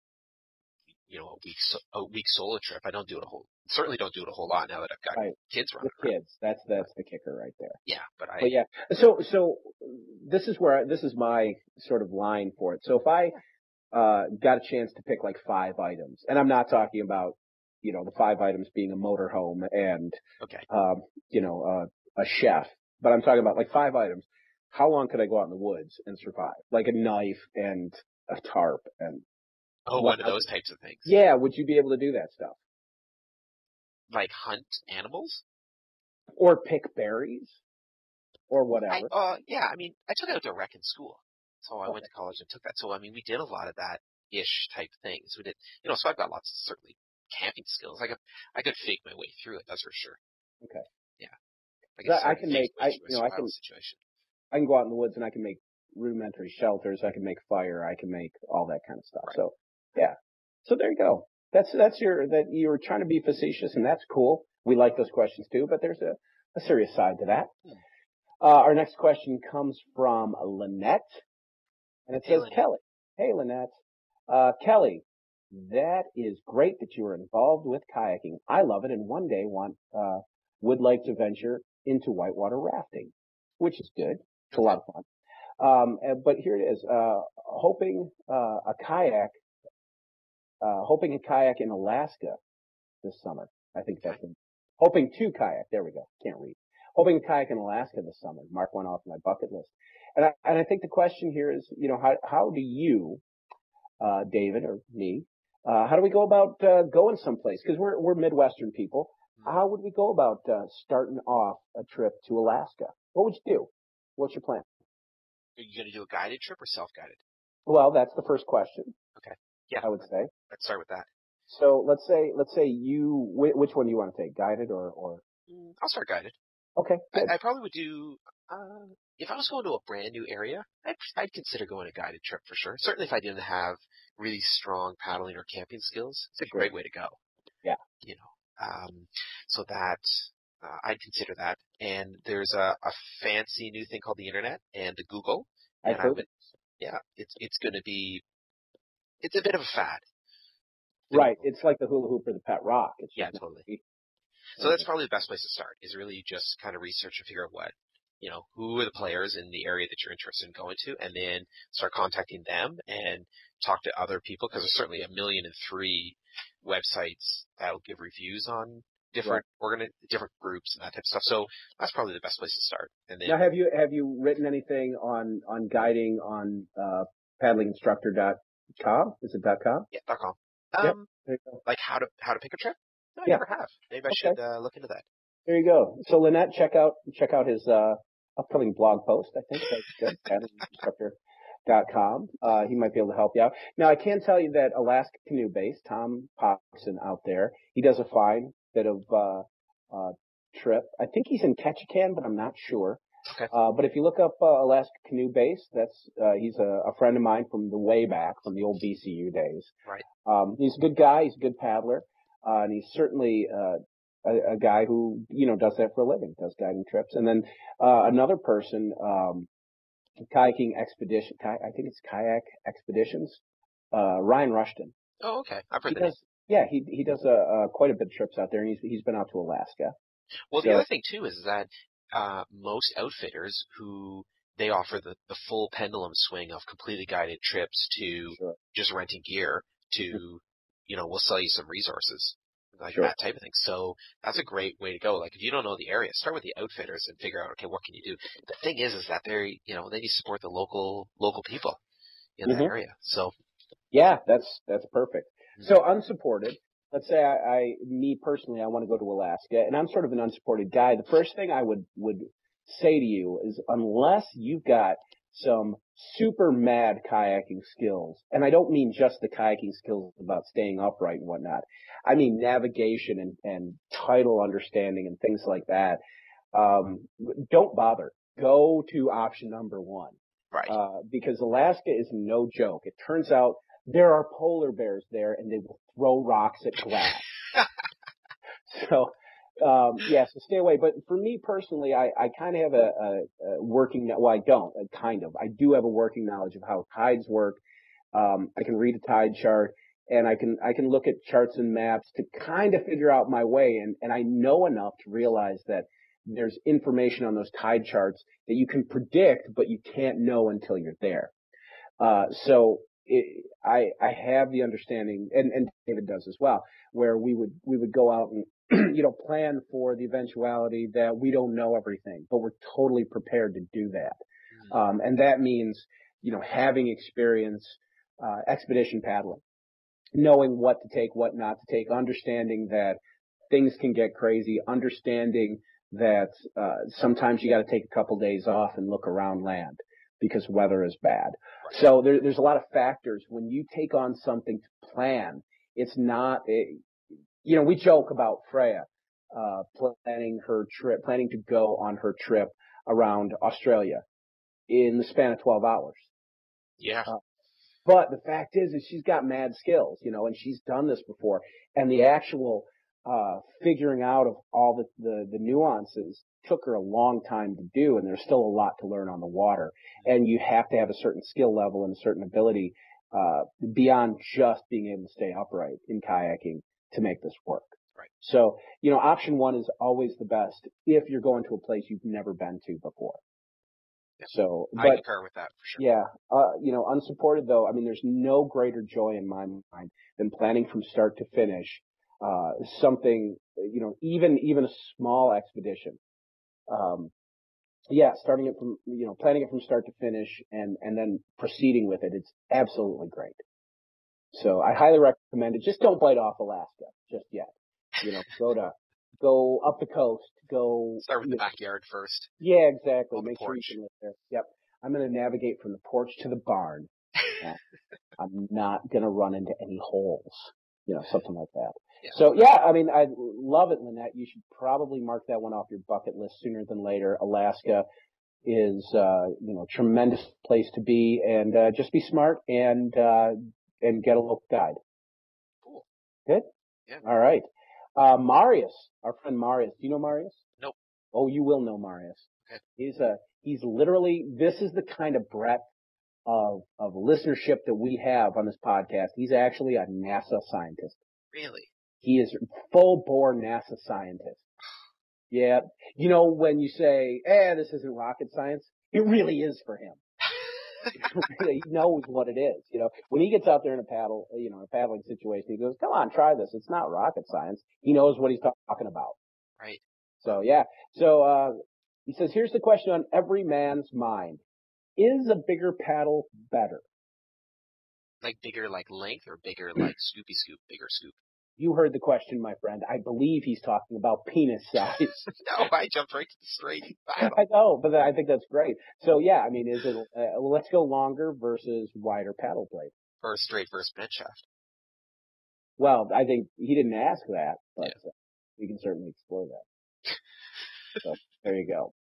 a week solo trip. I certainly don't do it a whole lot now that I've got Right. kids running With around. kids. That's the kicker right there. Yeah, but yeah. So this is my sort of line for it. So if I got a chance to pick like 5 items, and I'm not talking about, the 5 items being a motorhome and, okay. A chef, but I'm talking about like 5 items. How long could I go out in the woods and survive? Like a knife and a tarp and. One of those types of things. Yeah. Would you be able to do that stuff? Like hunt animals? Or pick berries? Or whatever? Yeah. I mean, I took outdoor rec in school. So I went to college and took that. So, I mean, we did a lot of that-ish type things. We did, so I've got lots of certainly camping skills. I could fake my way through it, that's for sure. Okay. Yeah. I can make, situation. I can go out in the woods and I can make rudimentary shelters. I can make fire. I can make all that kind of stuff. Right. So, yeah. So there you go. That you're trying to be facetious, and that's cool. We like those questions too, but there's a serious side to that. Our next question comes from Lynette, and it says, Lynette. Kelly. Hey, Lynette. Kelly, that is great that you are involved with kayaking. I love it, and one day would like to venture into whitewater rafting, which is good. It's a lot of fun. But here it is. Hoping a kayak in Alaska this summer. I think that's it. Hoping to kayak. There we go. Can't read. Hoping to kayak in Alaska this summer. Mark one off my bucket list. And I think the question here is, how do you, David or me, how do we go about going someplace? Because we're Midwestern people. How would we go about starting off a trip to Alaska? What would you do? What's your plan? Are you going to do a guided trip or self-guided? Well, that's the first question. Okay. Yeah. I would say. Let's start with that. So let's say which one do you want to take? Guided or? I'll start guided. Okay. Good. I probably would do, if I was going to a brand new area, I'd consider going a guided trip for sure. Certainly if I didn't have really strong paddling or camping skills, it's a great way to go. Yeah. So that, I'd consider that. And there's a fancy new thing called the internet and the Google. I've heard. It's going to be, it's a bit of a fad. Right. It's like the hula hoop or the pet rock. Totally. So that's probably the best place to start, is really just kind of research and figure out who are the players in the area that you're interested in going to, and then start contacting them and talk to other people, because there's certainly 1,000,003 websites that'll give reviews on different different groups and that type of stuff. So that's probably the best place to start. And then, now, have you written anything on guiding on paddlinginstructor.com? Is it .com? Yeah, .com. Yep. There you go. Like how to pick a trip? No, I never have. Maybe I should look into that. There you go. So Lynette, check out his upcoming blog post. I think that's good. paddlinginstructor.com. He might be able to help you out. Now, I can tell you that Alaska Canoe Base, Tom Poxon out there, he does a fine bit of trip. I think he's in Ketchikan, but I'm not sure. Okay. But if you look up Alaska Canoe Base, that's he's a friend of mine from the way back, from the old BCU days. Right. He's a good guy. He's a good paddler. And he's certainly a guy who, does that for a living, does guiding trips. And then another person, kayaking expedition, I think it's Kayak Expeditions, Ryan Rushton. Oh, okay. I've heard that. Yeah, he does quite a bit of trips out there, and he's been out to Alaska. Well, the other thing too is that most outfitters they offer the full pendulum swing of completely guided trips to just renting gear to, we'll sell you some resources, like that type of thing. So that's a great way to go. Like if you don't know the area, start with the outfitters and figure out, okay, what can you do? The thing is that they need to support the local people in that area. So. Yeah, that's perfect. Mm-hmm. So unsupported. Let's say me personally, I want to go to Alaska, and I'm sort of an unsupported guy. The first thing I would say to you is, unless you've got some super mad kayaking skills. And I don't mean just the kayaking skills about staying upright and whatnot. I mean navigation and tidal understanding and things like that. Don't bother. Go to option number one. Right. Because Alaska is no joke. It turns out there are polar bears there and they will throw rocks at glass. So, so stay away. But for me personally, I kind of have a working, well, I don't, I do have a working knowledge of how tides work. I can read a tide chart and I can look at charts and maps to kind of figure out my way. And I know enough to realize that there's information on those tide charts that you can predict, but you can't know until you're there. I have the understanding, and David does as well, where we would go out and, plan for the eventuality that we don't know everything, but we're totally prepared to do that. And that means, having experience, expedition paddling, knowing what to take, what not to take, understanding that things can get crazy, understanding that, sometimes you got to take a couple days off and look around land because weather is bad. Right. So there's a lot of factors. When you take on something to plan, it's not, we joke about Freya, planning to go on her trip around Australia in the span of 12 hours. Yeah. But the fact is she's got mad skills, and she's done this before. And the actual, figuring out of all the nuances took her a long time to do, and there's still a lot to learn on the water. And you have to have a certain skill level and a certain ability, beyond just being able to stay upright in kayaking to make this work. Right. So, option one is always the best if you're going to a place you've never been to before. Yep. So, I concur with that for sure. Yeah. Unsupported though, there's no greater joy in my mind than planning from start to finish, something, even a small expedition. Starting it from, planning it from start to finish and then proceeding with it. It's absolutely great. So I highly recommend it. Just don't bite off Alaska just yet. Go up the coast, start with the backyard first. Yeah, exactly. Make sure you can live there. Yep. I'm going to navigate from the porch to the barn. I'm not going to run into any holes, something like that. Yeah. So I love it, Lynette. You should probably mark that one off your bucket list sooner than later. Alaska is, tremendous place to be, and just be smart and get a local guide. Cool. Good? Yeah. All right. Marius, our friend Marius. Do you know Marius? Nope. Oh, you will know Marius. Okay. He's literally, this is the kind of breadth of listenership that we have on this podcast. He's actually a NASA scientist. Really? He is full-bore NASA scientist. Yeah. When you say, this isn't rocket science, it really is for him. He knows what it is. When he gets out there in a paddling situation, he goes, come on, try this. It's not rocket science. He knows what he's talking about. Right. So, yeah. So, he says, here's the question on every man's mind. Is a bigger paddle better? Like bigger like length or bigger like scoopy scoop, bigger scoop? You heard the question, my friend. I believe he's talking about penis size. No, I jumped right to the straight paddle. I know, but I think that's great. So yeah, is it, let's go longer versus wider paddle blade. Or straight versus bent shaft. Well, I think he didn't ask that, but we can certainly explore that. So there you go.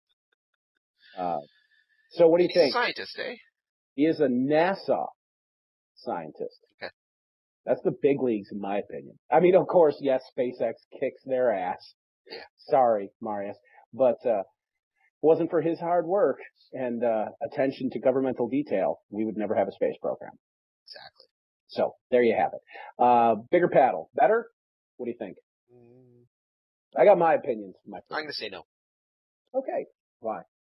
So what do you think? He's a scientist, eh? He is a NASA scientist. Okay. That's the big leagues, in my opinion. Of course, yes, SpaceX kicks their ass. Yeah. Sorry, Marius. But, if it wasn't for his hard work and, attention to governmental detail, we would never have a space program. Exactly. So, there you have it. Bigger paddle. Better? What do you think? I got my opinions, my friend. I'm going to say no. Okay. Why?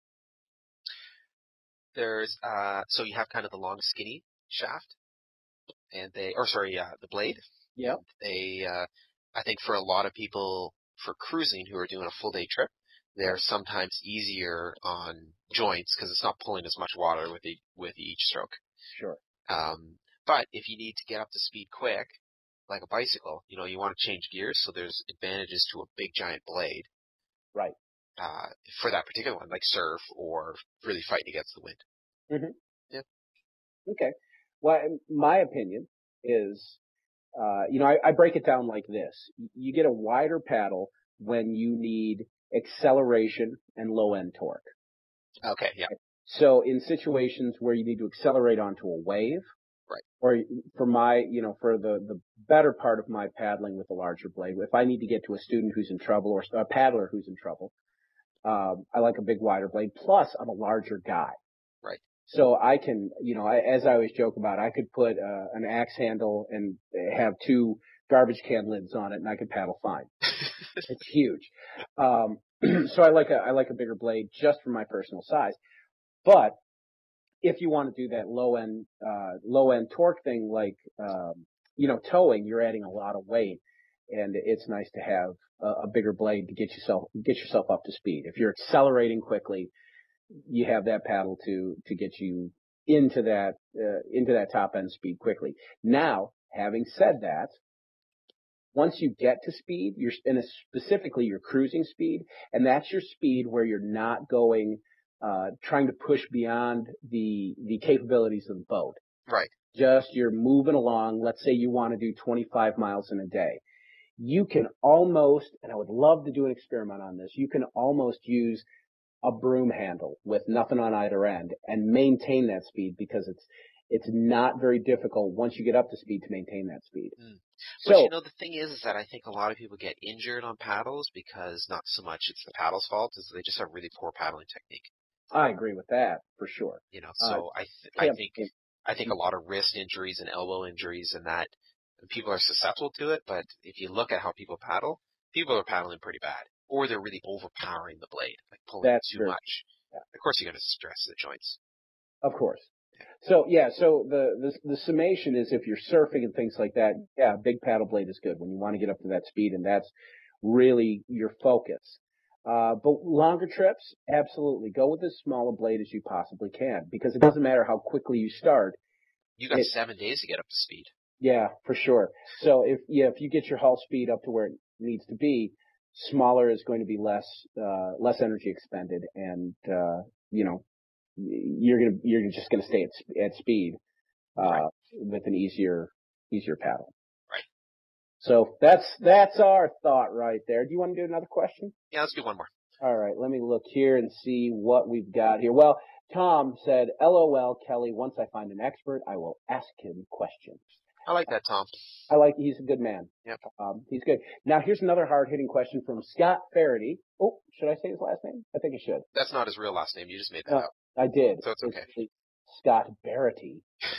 There's, so you have kind of the long skinny shaft. And the blade. Yeah. I think for a lot of people for cruising who are doing a full day trip, they're sometimes easier on joints because it's not pulling as much water with each stroke. Sure. But if you need to get up to speed quick, like a bicycle, you want to change gears, so there's advantages to a big giant blade. Right. For that particular one, like surf or really fighting against the wind. Hmm. Yeah. Okay. Well, my opinion is, I break it down like this. You get a wider paddle when you need acceleration and low end torque. Okay. Yeah. So in situations where you need to accelerate onto a wave, Right. or for the better part of my paddling with a larger blade, if I need to get to a student who's in trouble or a paddler who's in trouble, I like a big wider blade. Plus, I'm a larger guy. Right. So I can, as I always joke about, I could put an axe handle and have two garbage can lids on it, and I could paddle fine. It's huge. So I like a bigger blade just for my personal size. But if you want to do that low end torque thing, like towing, you're adding a lot of weight, and it's nice to have a bigger blade to get yourself up to speed. If you're accelerating quickly, you have that paddle to get you into that top end speed quickly. Now, having said that, once you get to speed, specifically your cruising speed, and that's your speed where you're not going, trying to push beyond the capabilities of the boat. Right. Just you're moving along. Let's say you want to do 25 miles in a day. You can almost, and I would love to do an experiment on this, you can almost use a broom handle with nothing on either end and maintain that speed because it's not very difficult once you get up to speed to maintain that speed. But So the thing is that I think a lot of people get injured on paddles because not so much it's the paddle's fault, is they just have really poor paddling technique. I agree with that for sure. So Camp, I think a lot of wrist injuries and elbow injuries and that people are susceptible to it, but if you look at how people are paddling pretty bad. Or they're really overpowering the blade, like pulling that's too very, much. yeah. Of course you're going to stress the joints. Of course. So the summation is if you're surfing and things like that, yeah, big paddle blade is good when you want to get up to that speed and that's really your focus. But longer trips, absolutely go with as small a blade as you possibly can because it doesn't matter how quickly you start. You got 7 days to get up to speed. Yeah, for sure. So if you get your hull speed up to where it needs to be, smaller is going to be less energy expended and, you're just gonna stay at speed, Right. with an easier paddle. Right. So that's our thought right there. Do you want to do another question? Yeah, let's do one more. All right, let me look here and see what we've got here. Well, Tom said, LOL, Kelly, once I find an expert, I will ask him questions. I like that, Tom. He's a good man. Yep. He's good. Now here's another hard-hitting question from Scott Faraday. Oh, should I say his last name? I think I should. That's not his real last name. You just made that up. I did. So it's okay. It's Scott Barrety.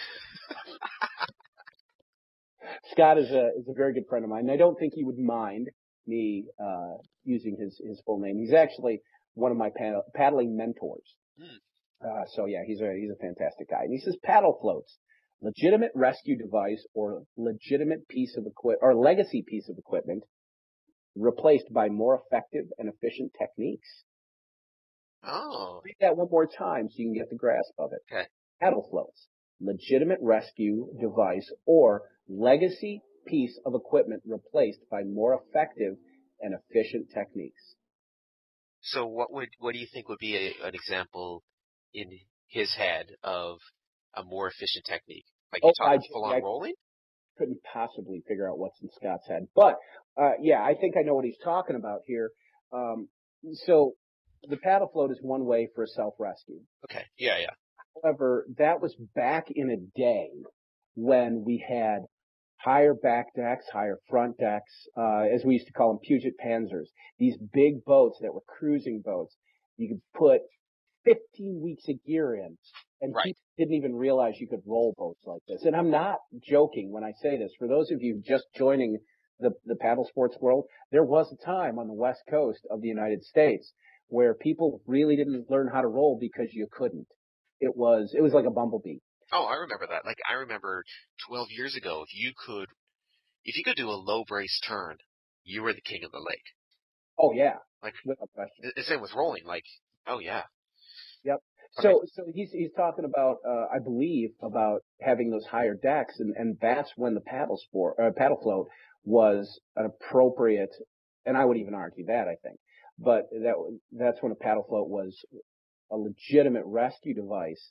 Scott is a very good friend of mine, and I don't think he would mind me using his full name. He's actually one of my paddling mentors. So yeah, he's a fantastic guy. And he says paddle floats, legitimate rescue device or legitimate piece of or legacy piece of equipment replaced by more effective and efficient techniques. Oh. Read that one more time so you can get the grasp of it. Okay. Paddle floats, legitimate rescue device or legacy piece of equipment replaced by more effective and efficient techniques. So what do you think would be an example in his head of a more efficient technique? Like you're talking full on rolling? Couldn't possibly figure out what's in Scott's head, but yeah, I think I know what he's talking about here. So the paddle float is one way for a self-rescue. Okay. Yeah, yeah. However, that was back in a day when we had higher back decks, higher front decks, as we used to call them, Puget Panzers. These big boats that were cruising boats. You could put 15 weeks of gear in, and people didn't even realize you could roll boats like this. And I'm not joking when I say this. For those of you just joining the paddle sports world, there was a time on the west coast of the United States where people really didn't learn how to roll because you couldn't. It was like a bumblebee. Oh, I remember that. Like I remember 12 years ago, if you could do a low brace turn, you were the king of the lake. Oh yeah. Like without question. The same with rolling. Like, oh yeah. Yep. Okay. So he's talking about, I believe, about having those higher decks, and that's when the paddle float was an appropriate, and I would even argue that, I think, but that's when a paddle float was a legitimate rescue device,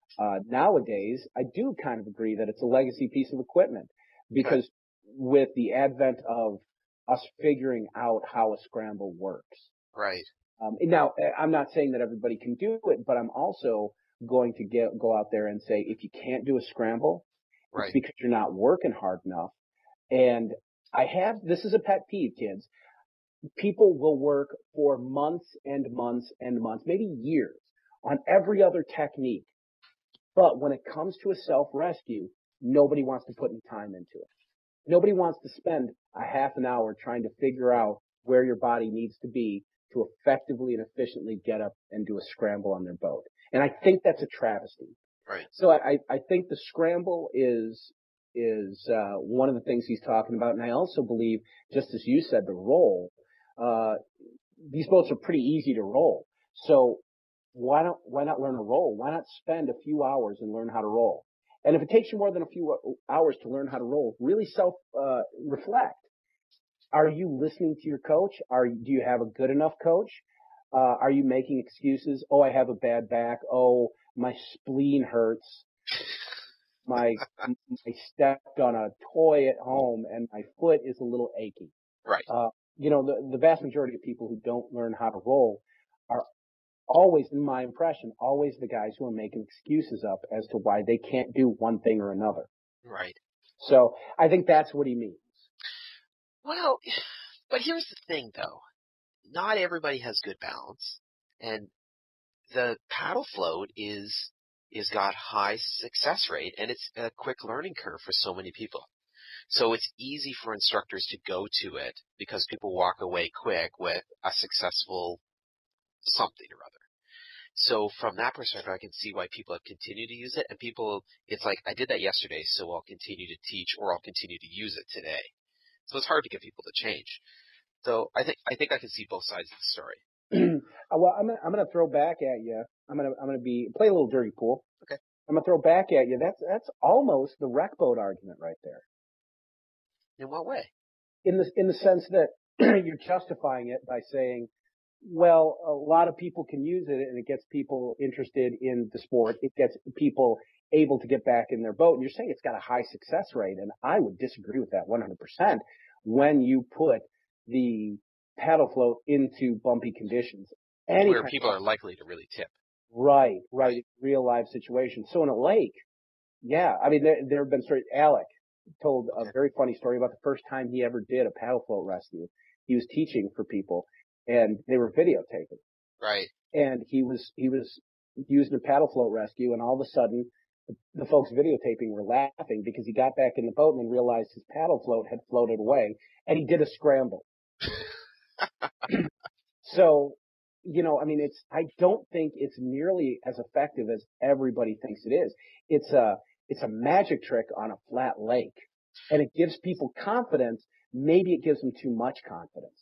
Nowadays, I do kind of agree that it's a legacy piece of equipment Okay. because with the advent of us figuring out how a scramble works. Right. Now, I'm not saying that everybody can do it, but I'm also going to go out there and say if you can't do a scramble, it's Right. because you're not working hard enough. And this is a pet peeve, kids. People will work for months and months and months, maybe years, on every other technique. But when it comes to a self-rescue, nobody wants to put any time into it. Nobody wants to spend a half an hour trying to figure out where your body needs to be to effectively and efficiently get up and do a scramble on their boat. And I think that's a travesty. Right. So I think the scramble is one of the things he's talking about. And I also believe, just as you said, the roll, these boats are pretty easy to roll. So why not learn to roll? Why not spend a few hours and learn how to roll? And if it takes you more than a few hours to learn how to roll, really reflect. Are you listening to your coach? Do you have a good enough coach? Are you making excuses? Oh, I have a bad back. Oh, my spleen hurts. I stepped on a toy at home and my foot is a little achy. Right. The vast majority of people who don't learn how to roll are always, in my impression, always the guys who are making excuses up as to why they can't do one thing or another. Right. So I think that's what he means. Well, but here's the thing though. Not everybody has good balance, and the paddle float is got high success rate, and it's a quick learning curve for so many people. So it's easy for instructors to go to it because people walk away quick with a successful something or other. So from that perspective, I can see why people have continued to use it, and it's like, I did that yesterday, so I'll continue to teach, or I'll continue to use it today. So it's hard to get people to change. So I think I can see both sides of the story. Well, I'm gonna throw back at you. I'm gonna play a little dirty pool. Okay. I'm gonna throw back at you. That's almost the wreck boat argument right there. In what way? In the sense that you're justifying it by saying, well, a lot of people can use it and it gets people interested in the sport. It gets people able to get back in their boat. And you're saying it's got a high success rate. And I would disagree with that 100% when you put the paddle float into bumpy conditions. Where people are likely to really tip. Right. Real life situations. So in a lake, yeah, I mean, there have been stories. Alec told a very funny story about the first time he ever did a paddle float rescue. He was teaching for people and they were videotaping. Right. And he was using a paddle float rescue and all of a sudden the folks videotaping were laughing because he got back in the boat and then realized his paddle float had floated away and he did a scramble. So, I mean, I don't think it's nearly as effective as everybody thinks it is. It's a magic trick on a flat lake and it gives people confidence. Maybe it gives them too much confidence.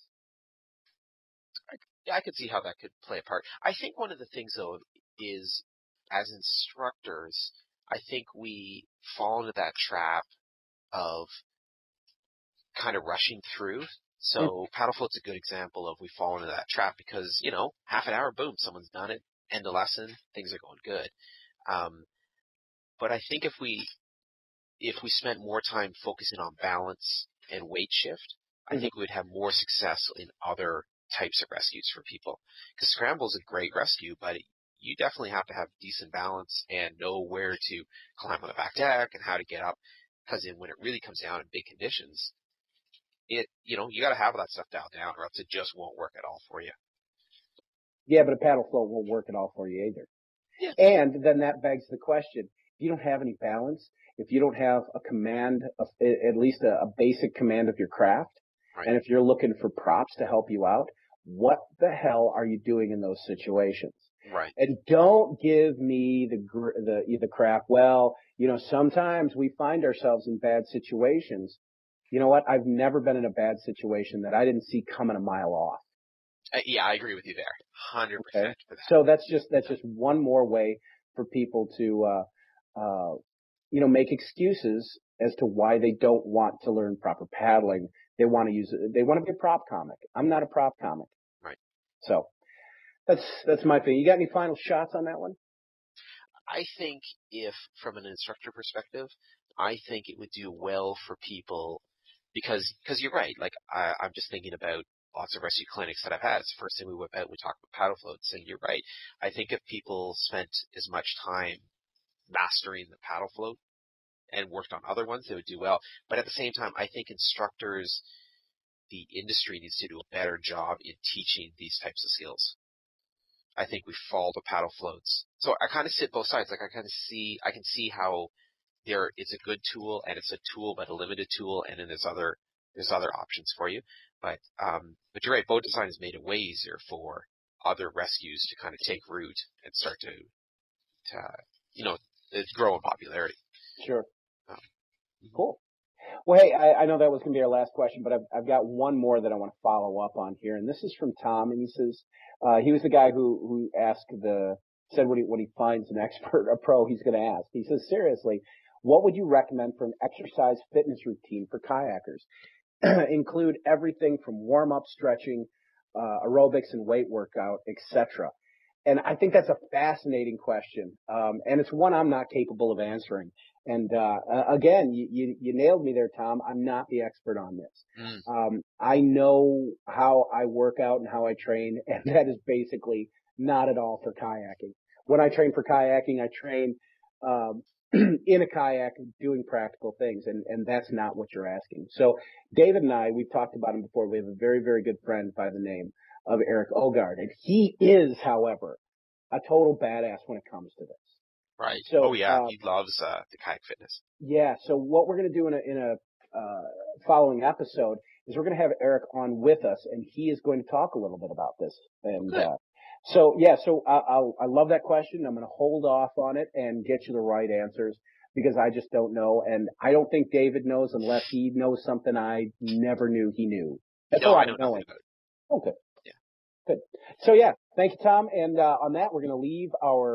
Yeah, I could see how that could play a part. I think one of the things though is, as instructors, I think we fall into that trap of kind of rushing through. So paddle float's a good example of we fall into that trap because, half an hour, boom, someone's done it, end of lesson, things are going good. But I think if we spent more time focusing on balance and weight shift, I think we would have more success in other types of rescues for people. Because scramble is a great rescue, but you definitely have to have decent balance and know where to climb on the back deck and how to get up. Because when it really comes down in big conditions, you got to have that stuff dialed down, or else it just won't work at all for you. Yeah, but a paddle float won't work at all for you either. Yeah. And then that begs the question: if you don't have any balance, if you don't have a command of at least a basic command of your craft, right, and if you're looking for props to help you out, what the hell are you doing in those situations? Right. And don't give me the crap. Well, sometimes we find ourselves in bad situations. You know what? I've never been in a bad situation that I didn't see coming a mile off. Yeah, I agree with you there. 100% okay. For that. So that's just one more way for people to, make excuses as to why they don't want to learn proper paddling. They want to be a prop comic. I'm not a prop comic. Right. So that's my opinion. You got any final shots on that one? I think if, from an instructor perspective, I think it would do well for people because you're right. Like I'm just thinking about lots of rescue clinics that I've had. It's the first thing we whip out. We talk about paddle floats, and you're right. I think if people spent as much time mastering the paddle float and worked on other ones, they would do well. But at the same time, I think instructors, the industry needs to do a better job in teaching these types of skills. I think we fall to paddle floats. So I kind of sit both sides. Like I can see how it's a good tool and it's a tool, but a limited tool. And then there's other options for you. But you're right. Boat design has made it way easier for other rescues to kind of take root and start to grow in popularity. Sure. Cool. Well, hey, I know that was going to be our last question, but I've got one more that I want to follow up on here, and this is from Tom, and he says he was the guy who said when he finds an expert, a pro, he's going to ask. He says, seriously, what would you recommend for an exercise fitness routine for kayakers? Include everything from warm-up, stretching, aerobics and weight workout, etc. And I think that's a fascinating question, and it's one I'm not capable of answering. And again, you nailed me there, Tom. I'm not the expert on this. I know how I work out and how I train, and that is basically not at all for kayaking. When I train for kayaking, I train in a kayak doing practical things, and that's not what you're asking. So David and I, we've talked about him before. We have a very, very good friend by the name of Eric Ogard, and he is, however, a total badass when it comes to this. Right. So, he loves the kayak fitness. Yeah. So what we're going to do in a following episode is we're going to have Eric on with us, and he is going to talk a little bit about this. And so I love that question. I'm going to hold off on it and get you the right answers because I just don't know, and I don't think David knows unless he knows something I never knew he knew. That's all I don't know. Okay. Yeah. Good. So thank you, Tom. And on that, we're going to leave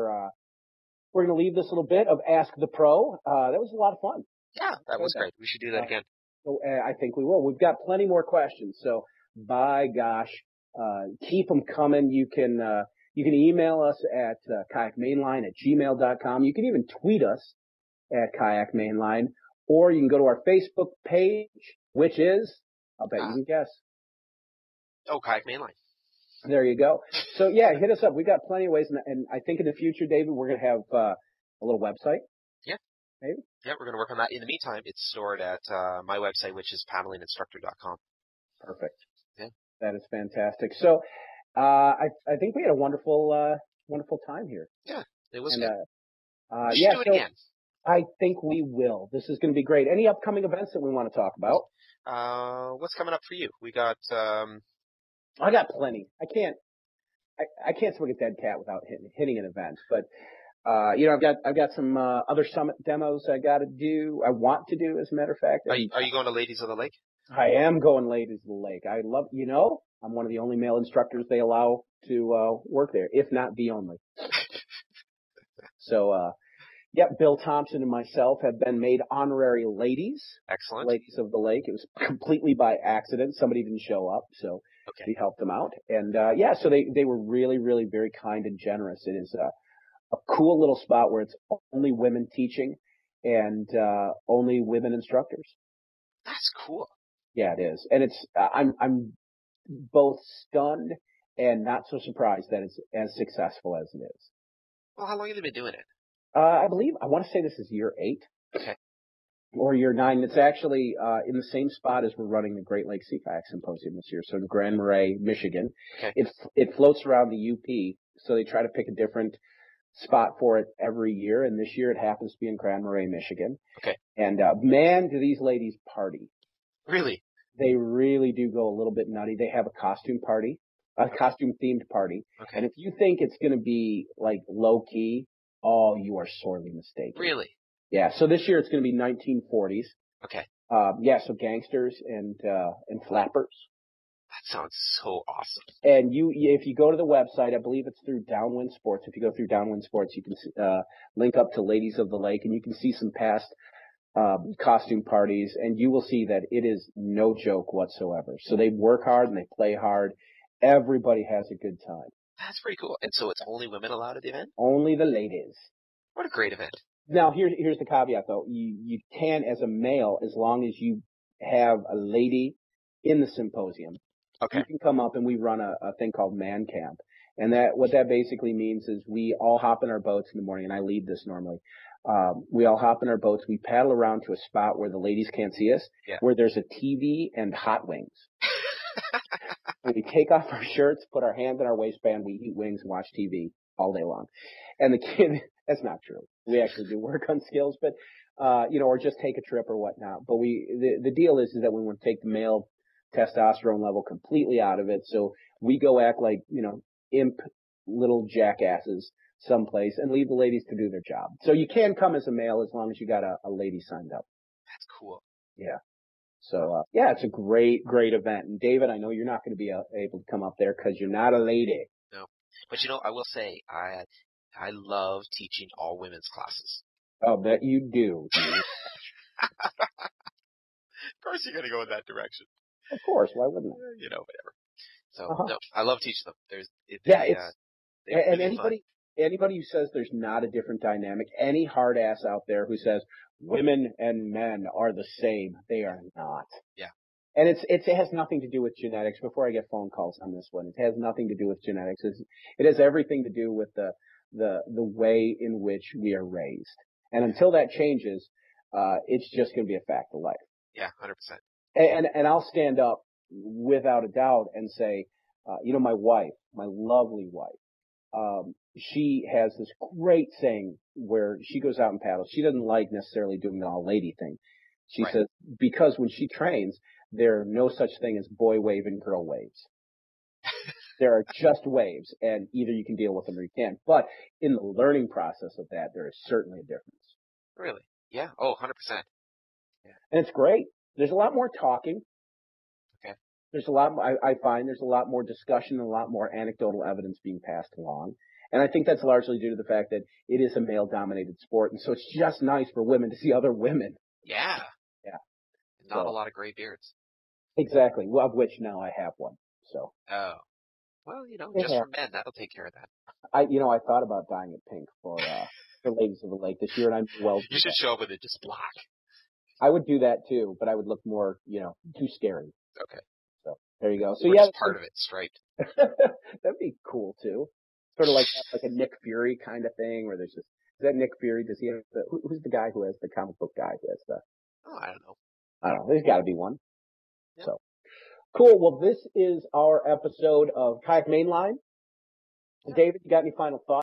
this little bit of Ask the Pro. That was a lot of fun. Yeah, that was great. We should do that again. So I think we will. We've got plenty more questions. So by gosh, keep them coming. You can email us at kayakmainline@gmail.com. You can even tweet us at Kayak Mainline, or you can go to our Facebook page, which is, I'll bet you can guess. Oh, Kayak Mainline. There you go. So hit us up. We've got plenty of ways, and I think in the future, David, we're going to have a little website. Yeah. Maybe. Yeah, we're going to work on that. In the meantime, it's stored at my website, which is paddlinginstructor.com. Perfect. Yeah. That is fantastic. So I think we had a wonderful time here. Yeah, it was good. We should do it again. I think we will. This is going to be great. Any upcoming events that we want to talk about? What's coming up for you? We got. I got plenty. I can't swing a dead cat without hitting an event. But I've got some other summit demos I want to do, as a matter of fact. Are you going to Ladies of the Lake? I am going Ladies of the Lake. I love, I'm one of the only male instructors they allow to work there, if not the only. So Bill Thompson and myself have been made honorary ladies. Excellent. Ladies of the Lake. It was completely by accident. Somebody didn't show up, so we helped them out. And so they were really, really very kind and generous. It is a cool little spot where it's only women teaching and only women instructors. That's cool. Yeah, it is. And it's I'm both stunned and not so surprised that it's as successful as it is. Well, how long have you been doing it? I want to say this is year 8. Okay. Or year 9. It's actually in the same spot as we're running the Great Lakes Sea Kayak Symposium this year. So in Grand Marais, Michigan. Okay. It floats around the UP, so they try to pick a different spot for it every year. And this year it happens to be in Grand Marais, Michigan. Okay. And man, do these ladies party. Really? They really do go a little bit nutty. They have a costume party, a costume themed party. Okay. And if you think it's going to be like low key, you are sorely mistaken. Really? Yeah. So this year it's going to be 1940s. Okay. So gangsters and flappers. That sounds so awesome. And if you go to the website, I believe it's through Downwind Sports. If you go through Downwind Sports, you can link up to Ladies of the Lake, and you can see some past costume parties, and you will see that it is no joke whatsoever. So they work hard and they play hard. Everybody has a good time. That's pretty cool. And so it's only women allowed at the event? Only the ladies. What a great event. Now, here's the caveat, though. You can, as a male, as long as you have a lady in the symposium, Okay. you can come up and we run a thing called Man Camp. And what that basically means is we all hop in our boats in the morning, and I lead this normally. We all hop in our boats. We paddle around to a spot where the ladies can't see us, where there's a TV and hot wings. And we take off our shirts, put our hands in our waistband, we eat wings and watch TV all day long. And the kid, that's not true. We actually do work on skills, but, or just take a trip or whatnot. But the deal is that we want to take the male testosterone level completely out of it. So we go act like, imp little jackasses someplace and leave the ladies to do their job. So you can come as a male as long as you got a lady signed up. That's cool. Yeah. So, it's a great, great event. And David, I know you're not going to be able to come up there because you're not a lady. No. But I will say, I love teaching all women's classes. I'll bet you do. Of course you're going to go in that direction. Of course. Why wouldn't I? Whatever. So, no, I love teaching them. And anybody who says there's not a different dynamic, any hard ass out there who says women and men are the same, they are not. Yeah. And it has nothing to do with genetics. Before I get phone calls on this one, it has nothing to do with genetics. It has everything to do with the way in which we are raised. And until that changes, it's just going to be a fact of life. Yeah, 100%. And I'll stand up without a doubt and say, my wife, my lovely wife, she has this great saying where she goes out and paddles. She doesn't like necessarily doing the all lady thing. She says, because when she trains, there are no such thing as boy wave and girl waves. There are just waves, and either you can deal with them or you can't. But in the learning process of that, there is certainly a difference. Really? Yeah. Oh, 100%. Yeah. And it's great. There's a lot more talking. Okay. There's a lot, I find there's a lot more discussion and a lot more anecdotal evidence being passed along. And I think that's largely due to the fact that it is a male-dominated sport, and so it's just nice for women to see other women. Yeah. Yeah. Not a lot of gray beards. Exactly. Well, of which now I have one. So. Oh. Well, just for men, that'll take care of that. I thought about dyeing it pink for Ladies of the Lake this year, and I'm well. You should show up with it just black. I would do that too, but I would look more, too scary. Okay. So there you go. So just part of it striped. That'd be cool too. Sort of like a Nick Fury kind of thing, where there's just, is that Nick Fury? Does he have who's the guy who has the comic book guy who has the? Oh, I don't know. There's got to be one. Yeah. So cool. Well, this is our episode of Kayak Mainline. David, you got any final thoughts?